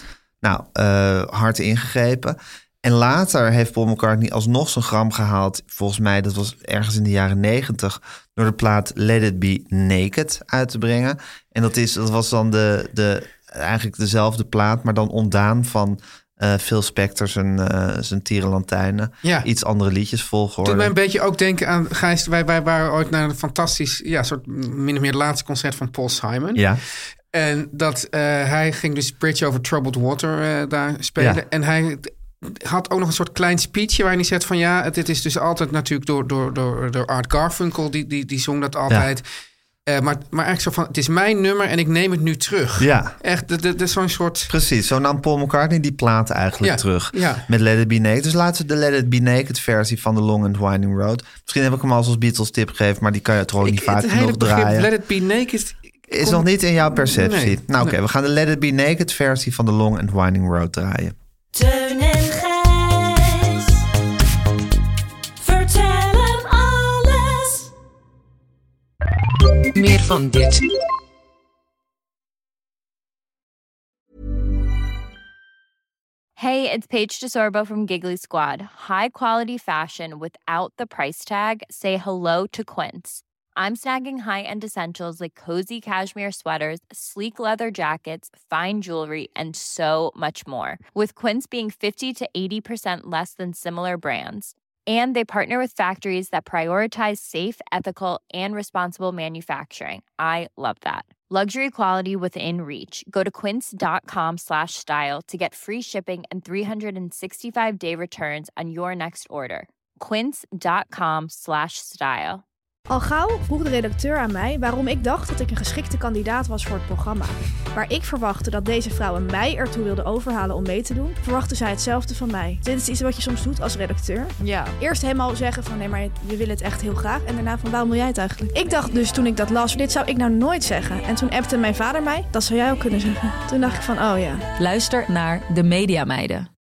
hard ingegrepen. En later heeft Paul McCartney alsnog zijn gram gehaald. Volgens mij, dat was ergens in de jaren 90... door de plaat Let It Be Naked uit te brengen. En dat was dan eigenlijk dezelfde plaat... maar dan ontdaan van Phil Spector zijn tierenlantijnen.
Ja.
Iets andere liedjes volgorde.
Toen mij een beetje ook denken aan... Gijs, wij waren ooit naar een fantastisch... soort min of meer laatste concert van Paul Simon.
Ja.
En dat hij ging dus Bridge Over Troubled Water daar spelen. Ja. En hij... had ook nog een soort klein speechje waarin hij zegt van dit is dus altijd natuurlijk door Art Garfunkel, die zong dat altijd. Ja. Maar eigenlijk zo van, het is mijn nummer en ik neem het nu terug.
Ja.
Echt, zo'n soort...
Precies, zo nam Paul McCartney die plaat eigenlijk terug. Ja. Met Let It Be Naked. Dus laten we de Let It Be Naked versie van The Long and Winding Road. Misschien heb ik hem als Beatles tip gegeven, maar die kan je toch ook niet vaak genoeg draaien.
Let It Be Naked...
Is nog niet in jouw perceptie. Nee, we gaan de Let It Be Naked versie van The Long and Winding Road draaien.
Teun en Gijs. Vertel hem alles.
Meer van dit.
Hey, it's Paige DeSorbo from Giggly Squad. High quality fashion without the price tag. Say hello to Quince. I'm snagging high-end essentials like cozy cashmere sweaters, sleek leather jackets, fine jewelry, and so much more. With Quince being 50 to 80% less than similar brands. And they partner with factories that prioritize safe, ethical, and responsible manufacturing. I love that. Luxury quality within reach. Go to quince.com/style to get free shipping and 365-day returns on your next order. Quince.com/style.
Al gauw vroeg de redacteur aan mij waarom ik dacht dat ik een geschikte kandidaat was voor het programma. Waar ik verwachtte dat deze vrouwen mij ertoe wilden overhalen om mee te doen, verwachtte zij hetzelfde van mij. Dit is iets wat je soms doet als redacteur.
Ja.
Eerst helemaal zeggen van nee, maar we willen het echt heel graag. En daarna van waarom wil jij het eigenlijk? Ik dacht dus toen ik dat las, dit zou ik nou nooit zeggen. En toen appte mijn vader mij, dat zou jij ook kunnen zeggen. Toen dacht ik van oh ja.
Luister naar De Mediameiden.